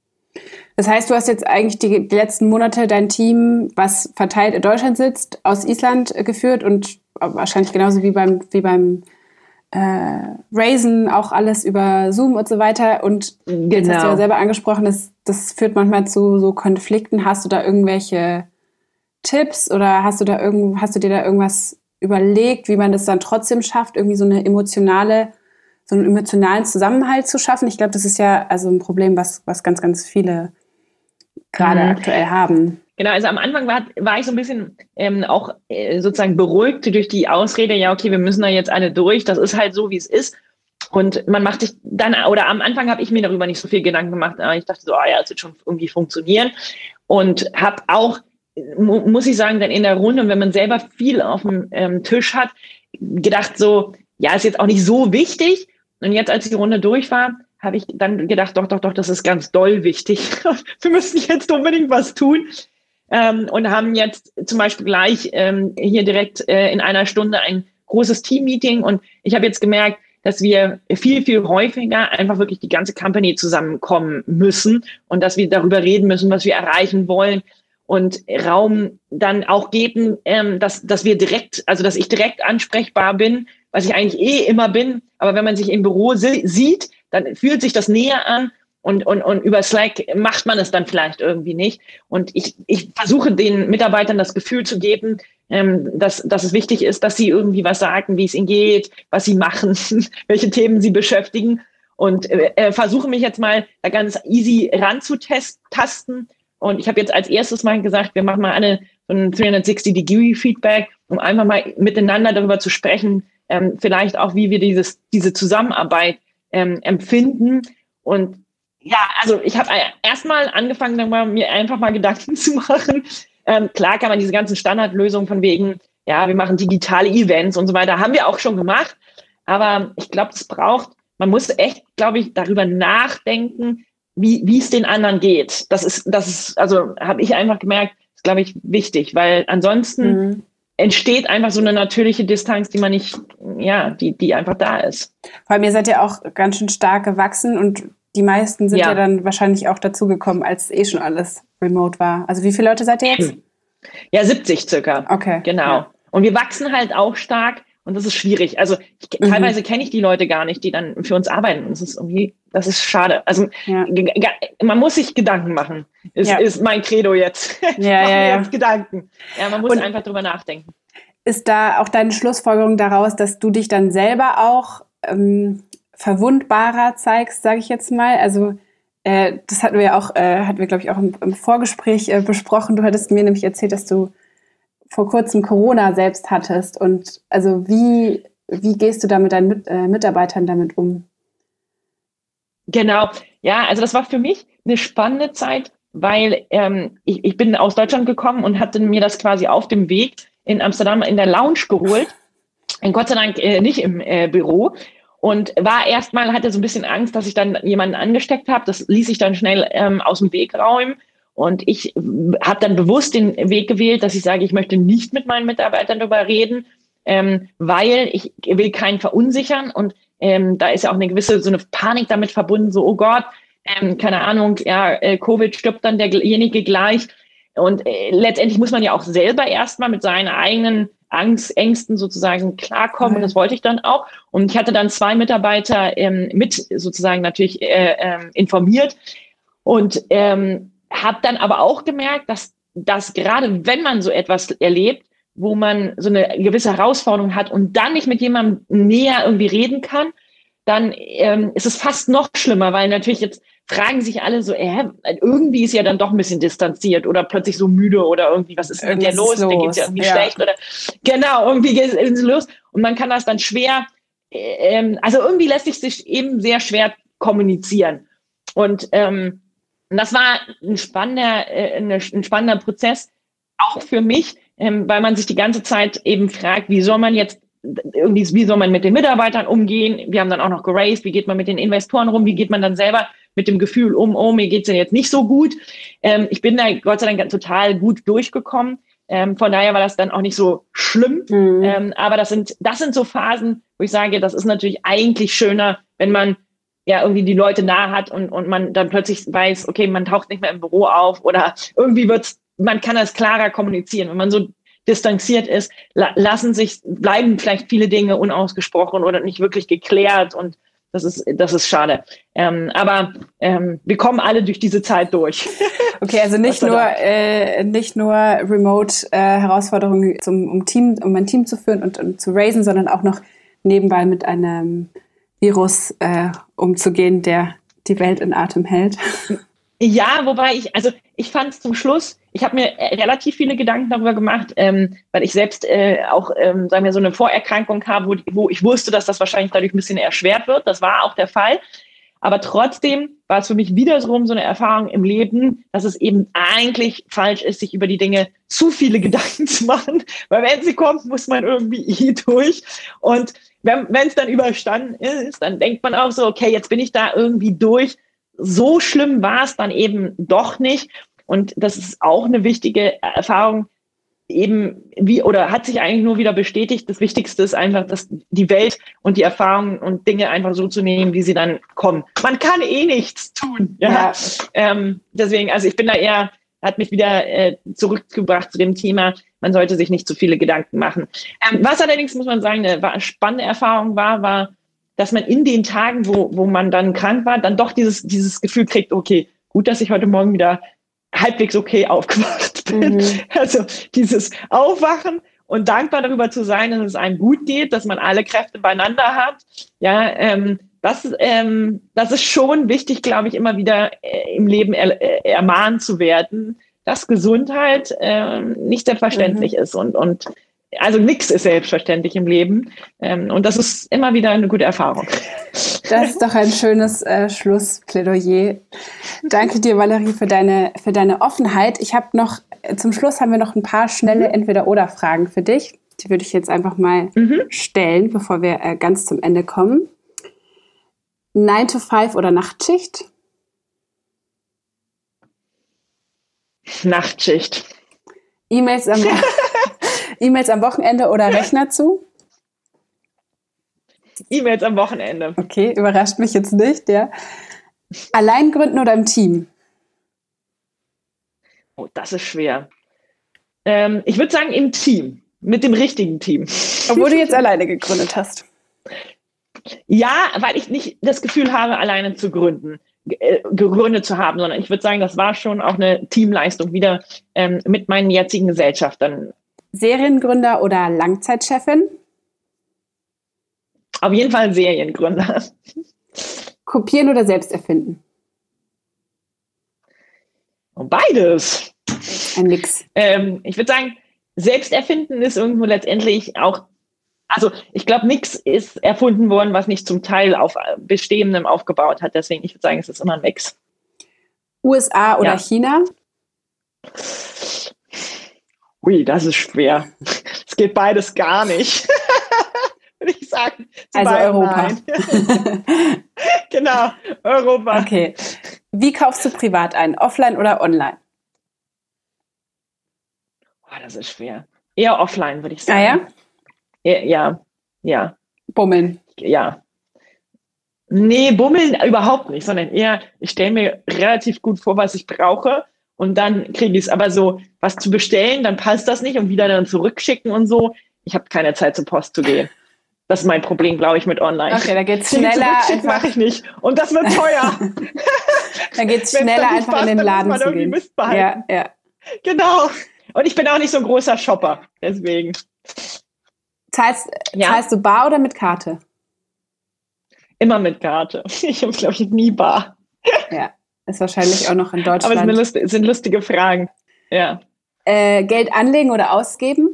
Das heißt, du hast jetzt eigentlich die, die letzten Monate dein Team, was verteilt in Deutschland sitzt, aus Island geführt und wahrscheinlich genauso wie beim, wie beim äh, Raisin auch alles über Zoom und so weiter. Und genau. Jetzt hast du ja selber angesprochen, das, das führt manchmal zu so Konflikten. Hast du da irgendwelche Tipps oder hast du da irgend, hast du dir da irgendwas überlegt, wie man das dann trotzdem schafft, irgendwie so eine emotionale, so einen emotionalen Zusammenhalt zu schaffen? Ich glaube, das ist ja also ein Problem, was, was ganz, ganz viele gerade mhm. aktuell haben. Genau, also am Anfang war, war ich so ein bisschen ähm, auch äh, sozusagen beruhigt durch die Ausrede, ja, okay, wir müssen da jetzt alle durch, das ist halt so, wie es ist. Und man macht sich dann, oder am Anfang habe ich mir darüber nicht so viel Gedanken gemacht, aber ich dachte so, ah ja, es wird schon irgendwie funktionieren. Und habe auch, mu- muss ich sagen, dann in der Runde, und wenn man selber viel auf dem ähm, Tisch hat, gedacht so, ja, ist jetzt auch nicht so wichtig. Und jetzt, als die Runde durch war, habe ich dann gedacht, doch, doch, doch, das ist ganz doll wichtig. Wir müssen jetzt unbedingt was tun. Ähm, und haben jetzt zum Beispiel gleich ähm, hier direkt äh, in einer Stunde ein großes Team-Meeting. Und ich habe jetzt gemerkt, dass wir viel, viel häufiger einfach wirklich die ganze Company zusammenkommen müssen und dass wir darüber reden müssen, was wir erreichen wollen. Und Raum dann auch geben, ähm, dass, dass wir direkt, also dass ich direkt ansprechbar bin, was ich eigentlich eh immer bin. Aber wenn man sich im Büro si- sieht, dann fühlt sich das näher an und, und, und über Slack macht man es dann vielleicht irgendwie nicht. Und ich, ich versuche den Mitarbeitern das Gefühl zu geben, ähm, dass, dass es wichtig ist, dass sie irgendwie was sagen, wie es ihnen geht, was sie machen, welche Themen sie beschäftigen. Und äh, versuche mich jetzt mal da ganz easy ranzutasten. Und ich habe jetzt als erstes mal gesagt, wir machen mal eine so ein dreihundertsechzig Degree Feedback, um einfach mal miteinander darüber zu sprechen, ähm, vielleicht auch, wie wir dieses, diese Zusammenarbeit ähm, empfinden. Und ja, also ich habe erstmal angefangen, dann mal, mir einfach mal Gedanken zu machen. Ähm, klar kann man diese ganzen Standardlösungen von wegen, ja, wir machen digitale Events und so weiter, haben wir auch schon gemacht. Aber ich glaube, es braucht, man muss echt, glaube ich, darüber nachdenken, wie wie es den anderen geht. Das ist, das ist, also habe ich einfach gemerkt, ist, glaube ich, wichtig, weil ansonsten mhm. entsteht einfach so eine natürliche Distanz, die man nicht, ja, die, die einfach da ist. Vor allem, ihr seid ja auch ganz schön stark gewachsen und die meisten sind ja, ja dann wahrscheinlich auch dazugekommen, als eh schon alles remote war. Also wie viele Leute seid ihr jetzt? Ja, siebzig circa. Okay. Genau. Ja. Und wir wachsen halt auch stark und das ist schwierig. Also ich, mhm. teilweise kenne ich die Leute gar nicht, die dann für uns arbeiten. Und das ist irgendwie, das ist schade. Also ja. man muss sich Gedanken machen, ist, ja. ist mein Credo jetzt. Ja, ja, ja. jetzt Gedanken. Ja, man muss und einfach drüber nachdenken. Ist da auch deine Schlussfolgerung daraus, dass du dich dann selber auch ähm, verwundbarer zeigst, sage ich jetzt mal? Also äh, das hatten wir ja auch, äh, hatten wir glaube ich auch im, im Vorgespräch äh, besprochen. Du hattest mir nämlich erzählt, dass du vor kurzem Corona selbst hattest. Und also wie, wie gehst du da mit deinen Mit, äh, Mitarbeitern damit um? Genau, ja, also das war für mich eine spannende Zeit, weil ähm, ich, ich bin aus Deutschland gekommen und hatte mir das quasi auf dem Weg in Amsterdam in der Lounge geholt. Und Gott sei Dank äh, nicht im äh, Büro. Und war erstmal, hatte so ein bisschen Angst, dass ich dann jemanden angesteckt habe. Das ließ ich dann schnell ähm, aus dem Weg räumen. Und ich habe dann bewusst den Weg gewählt, dass ich sage, ich möchte nicht mit meinen Mitarbeitern darüber reden, ähm, weil ich will keinen verunsichern. Und ähm, da ist ja auch eine gewisse so eine Panik damit verbunden, so, oh Gott, ähm, keine Ahnung, ja, äh, Covid stirbt dann derjenige gleich. Und äh, letztendlich muss man ja auch selber erstmal mit seinen eigenen Angst, Ängsten sozusagen klarkommen. Mhm. Und das wollte ich dann auch. Und ich hatte dann zwei Mitarbeiter ähm, mit sozusagen natürlich äh, äh, informiert und ähm, habe dann aber auch gemerkt, dass, dass gerade wenn man so etwas erlebt, wo man so eine gewisse Herausforderung hat und dann nicht mit jemandem näher irgendwie reden kann, dann ähm, ist es fast noch schlimmer, weil natürlich jetzt fragen sich alle so, äh, irgendwie ist ja dann doch ein bisschen distanziert oder plötzlich so müde oder irgendwie, was ist denn mit der los? los? Der geht's ja irgendwie ja. schlecht oder genau, irgendwie geht es los und man kann das dann schwer, ähm, also irgendwie lässt sich sich eben sehr schwer kommunizieren und ähm, das war ein spannender, äh, ein spannender Prozess, auch für mich, ähm, weil man sich die ganze Zeit eben fragt, wie soll man jetzt irgendwie, wie soll man mit den Mitarbeitern umgehen? Wir haben dann auch noch geraced, wie geht man mit den Investoren rum? Wie geht man dann selber mit dem Gefühl um, oh, mir geht's denn jetzt nicht so gut? Ähm, ich bin da Gott sei Dank total gut durchgekommen. Ähm, von daher war das dann auch nicht so schlimm. Mhm. Ähm, aber das sind, das sind so Phasen, wo ich sage, das ist natürlich eigentlich schöner, wenn man ja irgendwie die Leute nah hat und, und man dann plötzlich weiß, okay, man taucht nicht mehr im Büro auf oder irgendwie wird's, man kann das klarer kommunizieren. Wenn man so distanziert ist, la- lassen sich, bleiben vielleicht viele Dinge unausgesprochen oder nicht wirklich geklärt und das ist, das ist schade. Ähm, aber ähm, wir kommen alle durch diese Zeit durch. Okay, also nicht nur äh, nicht nur Remote-Herausforderungen, äh, um Team, um ein Team zu führen und, und zu raisen, sondern auch noch nebenbei mit einem Virus äh, umzugehen, der die Welt in Atem hält. Ja, wobei ich, also ich fand es zum Schluss, ich habe mir relativ viele Gedanken darüber gemacht, ähm, weil ich selbst äh, auch, ähm, sagen wir, so eine Vorerkrankung habe, wo, wo ich wusste, dass das wahrscheinlich dadurch ein bisschen erschwert wird. Das war auch der Fall. Aber trotzdem war es für mich wiederum so eine Erfahrung im Leben, dass es eben eigentlich falsch ist, sich über die Dinge zu viele Gedanken zu machen. Weil wenn sie kommt, muss man irgendwie durch. Und wenn es dann überstanden ist, dann denkt man auch so, okay, jetzt bin ich da irgendwie durch. So schlimm war es dann eben doch nicht. Und das ist auch eine wichtige Erfahrung, eben wie, oder hat sich eigentlich nur wieder bestätigt. Das Wichtigste ist einfach, dass die Welt und die Erfahrungen und Dinge einfach so zu nehmen, wie sie dann kommen. Man kann eh nichts tun. Ja. ja. Ähm, deswegen, also ich bin da eher, hat mich wieder äh, zurückgebracht zu dem Thema, man sollte sich nicht zu viele Gedanken machen. Ähm, was allerdings, muss man sagen, eine spannende Erfahrung war, war, dass man in den Tagen, wo, wo man dann krank war, dann doch dieses, dieses Gefühl kriegt, okay, gut, dass ich heute Morgen wieder halbwegs okay aufgewacht bin. Mhm. Also dieses Aufwachen und dankbar darüber zu sein, dass es einem gut geht, dass man alle Kräfte beieinander hat. Ja, ähm, das, ähm, das ist schon wichtig, glaube ich, immer wieder äh, im Leben er, äh, ermahnt zu werden, dass Gesundheit äh, nicht selbstverständlich mhm. ist und, und also nichts ist selbstverständlich im Leben. Ähm, und das ist immer wieder eine gute Erfahrung. Das ist doch ein schönes äh, Schlussplädoyer. Danke dir, Valerie, für deine, für deine Offenheit. Ich habe noch, zum Schluss haben wir noch ein paar schnelle Mhm. Entweder-Oder-Fragen für dich. Die würde ich jetzt einfach mal Mhm. stellen, bevor wir äh, ganz zum Ende kommen. nine to five oder Nachtschicht? Nachtschicht. E-Mails am, E-Mails am Wochenende oder Rechner zu? E-Mails am Wochenende. Okay, überrascht mich jetzt nicht, ja. Allein gründen oder im Team? Oh, das ist schwer. Ähm, ich würde sagen im Team, mit dem richtigen Team. Obwohl du jetzt alleine gegründet hast. Ja, weil ich nicht das Gefühl habe, alleine zu gründen, äh, gegründet zu haben, sondern ich würde sagen, das war schon auch eine Teamleistung wieder ähm, mit meinen jetzigen Gesellschaftern. Seriengründer oder Langzeitchefin? Auf jeden Fall Seriengründer. Kopieren oder selbst erfinden? Und beides. Ein Mix. Ähm, ich würde sagen, selbst erfinden ist irgendwo letztendlich auch, also ich glaube, nichts ist erfunden worden, was nicht zum Teil auf Bestehendem aufgebaut hat. Deswegen, ich würde sagen, es ist immer ein Mix. U S A oder Ja. China? Ui, das ist schwer. Es geht beides gar nicht. Würde ich sagen. Also Europa. Nein. Genau, Europa. Okay. Wie kaufst du privat ein? Offline oder online? Oh, das ist schwer. Eher offline, würde ich sagen. Ah ja? Ja, ja, ja. Bummeln. Ja. Nee, bummeln überhaupt nicht, sondern eher, ich stelle mir relativ gut vor, was ich brauche und dann kriege ich es. Aber so, was zu bestellen, dann passt das nicht und wieder dann zurückschicken und so. Ich habe keine Zeit, zur Post zu gehen. Das ist mein Problem, glaube ich, mit online. Okay, da geht's schneller. Einfach mache ich nicht. Und das wird teuer. Da geht's Wenn's schneller, dann nicht einfach passt, in den dann muss Laden man zu irgendwie gehen. Mist behalten. Ja, ja. Genau. Und ich bin auch nicht so ein großer Shopper. Deswegen. Zahlst, Ja. zahlst du bar oder mit Karte? Immer mit Karte. Ich habe, glaube ich, nie bar. Ja, ist wahrscheinlich auch noch in Aber es sind, Deutschland. lust- sind lustige Fragen. Ja. Äh, Geld anlegen oder ausgeben?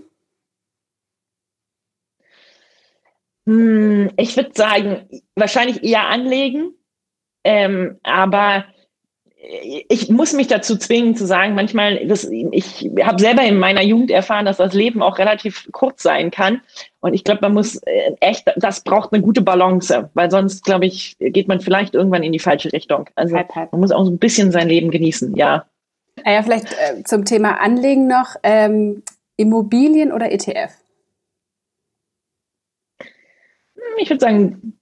Hm, ich würde sagen, wahrscheinlich eher anlegen. Ähm, aber ich muss mich dazu zwingen zu sagen, manchmal, das, ich habe selber in meiner Jugend erfahren, dass das Leben auch relativ kurz sein kann. Und ich glaube, man muss äh, echt, das braucht eine gute Balance, weil sonst, glaube ich, geht man vielleicht irgendwann in die falsche Richtung. Also Halb, halb. man muss auch so ein bisschen sein Leben genießen, ja. Ah ja, vielleicht äh, zum Thema Anlegen noch. Ähm, Immobilien oder E T F? Ich würde sagen,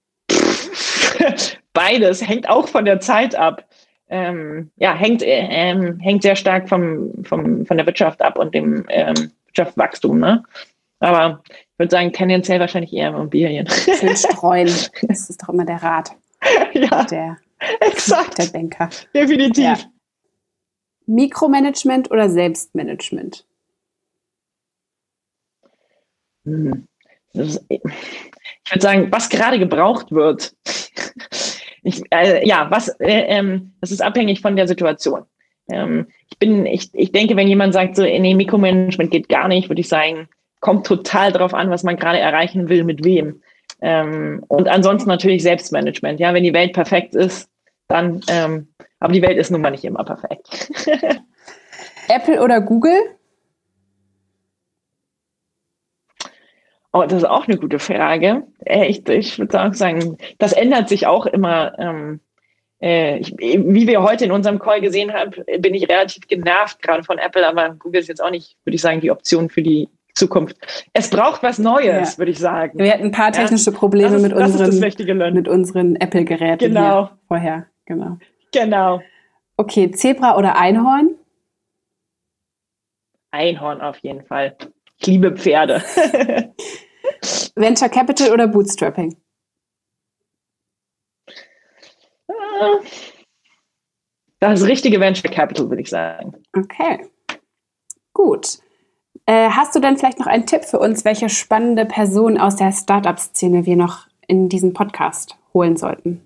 beides hängt auch von der Zeit ab. Ähm, ja, hängt, ähm, hängt sehr stark vom, vom, von der Wirtschaft ab und dem ähm, Wirtschaftswachstum. Ne? Aber ich würde sagen, tendenziell wahrscheinlich eher Immobilien. Schön streuen. Das ist doch immer der Rat Ja, der, exakt. der Banker. Definitiv. Ja. Mikromanagement oder Selbstmanagement? Hm. Das ist, ich würde sagen, was gerade gebraucht wird. Ich, äh, ja, was, äh, ähm, das ist abhängig von der Situation. Ähm, ich bin, ich, ich denke, wenn jemand sagt, so, nee, Mikromanagement geht gar nicht, würde ich sagen, kommt total drauf an, was man gerade erreichen will, mit wem. Ähm, und ansonsten natürlich Selbstmanagement. Ja, wenn die Welt perfekt ist, dann, ähm, aber die Welt ist nun mal nicht immer perfekt. Apple oder Google? Oh, das ist auch eine gute Frage. Äh, ich ich würde auch sagen, das ändert sich auch immer. Ähm, äh, ich, wie wir heute in unserem Call gesehen haben, bin ich relativ genervt gerade von Apple, aber Google ist jetzt auch nicht, würde ich sagen, die Option für die Zukunft. Es braucht was Neues, Ja. würde ich sagen. Wir hatten ein paar technische Probleme das ist, mit das ist das unseren, richtige Learning. mit unseren Apple-Geräten Genau. hier vorher. Genau. Genau. Okay, Zebra oder Einhorn? Einhorn auf jeden Fall. Ich liebe Pferde. Venture Capital oder Bootstrapping? Das richtige Venture Capital, würde ich sagen. Okay, gut. Äh, hast du denn vielleicht noch einen Tipp für uns, welche spannende Person aus der Startup-Szene wir noch in diesen Podcast holen sollten?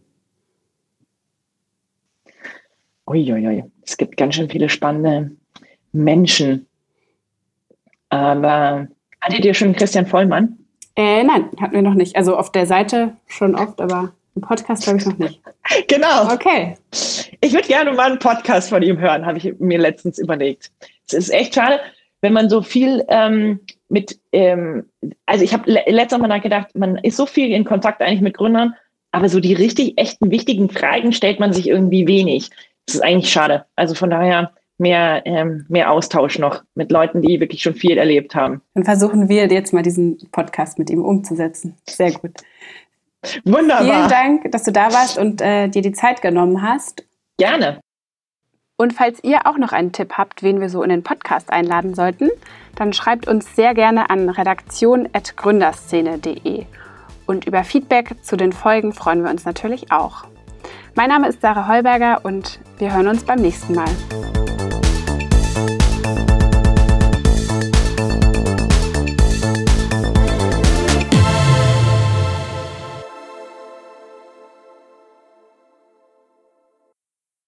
Uiuiui, es gibt ganz schön viele spannende Menschen. Aber Hattet ihr schon Christian Vollmann? Äh, nein, hatten wir noch nicht. Also auf der Seite schon oft, aber im Podcast glaube ich noch nicht. Genau. Okay. Ich würde gerne mal einen Podcast von ihm hören, habe ich mir letztens überlegt. Es ist echt schade, wenn man so viel ähm, mit, ähm, also ich habe le- letztes Mal nachgedacht, man ist so viel in Kontakt eigentlich mit Gründern, aber so die richtig echten, wichtigen Fragen stellt man sich irgendwie wenig. Das ist eigentlich schade. Also von daher mehr, ähm, mehr Austausch noch mit Leuten, die wirklich schon viel erlebt haben. Dann versuchen wir jetzt mal diesen Podcast mit ihm umzusetzen. Sehr gut. Wunderbar. Vielen Dank, dass du da warst und äh, dir die Zeit genommen hast. Gerne. Und falls ihr auch noch einen Tipp habt, wen wir so in den Podcast einladen sollten, dann schreibt uns sehr gerne an redaktion at gründerszene punkt de. Und über Feedback zu den Folgen freuen wir uns natürlich auch. Mein Name ist Sarah Heuberger und wir hören uns beim nächsten Mal.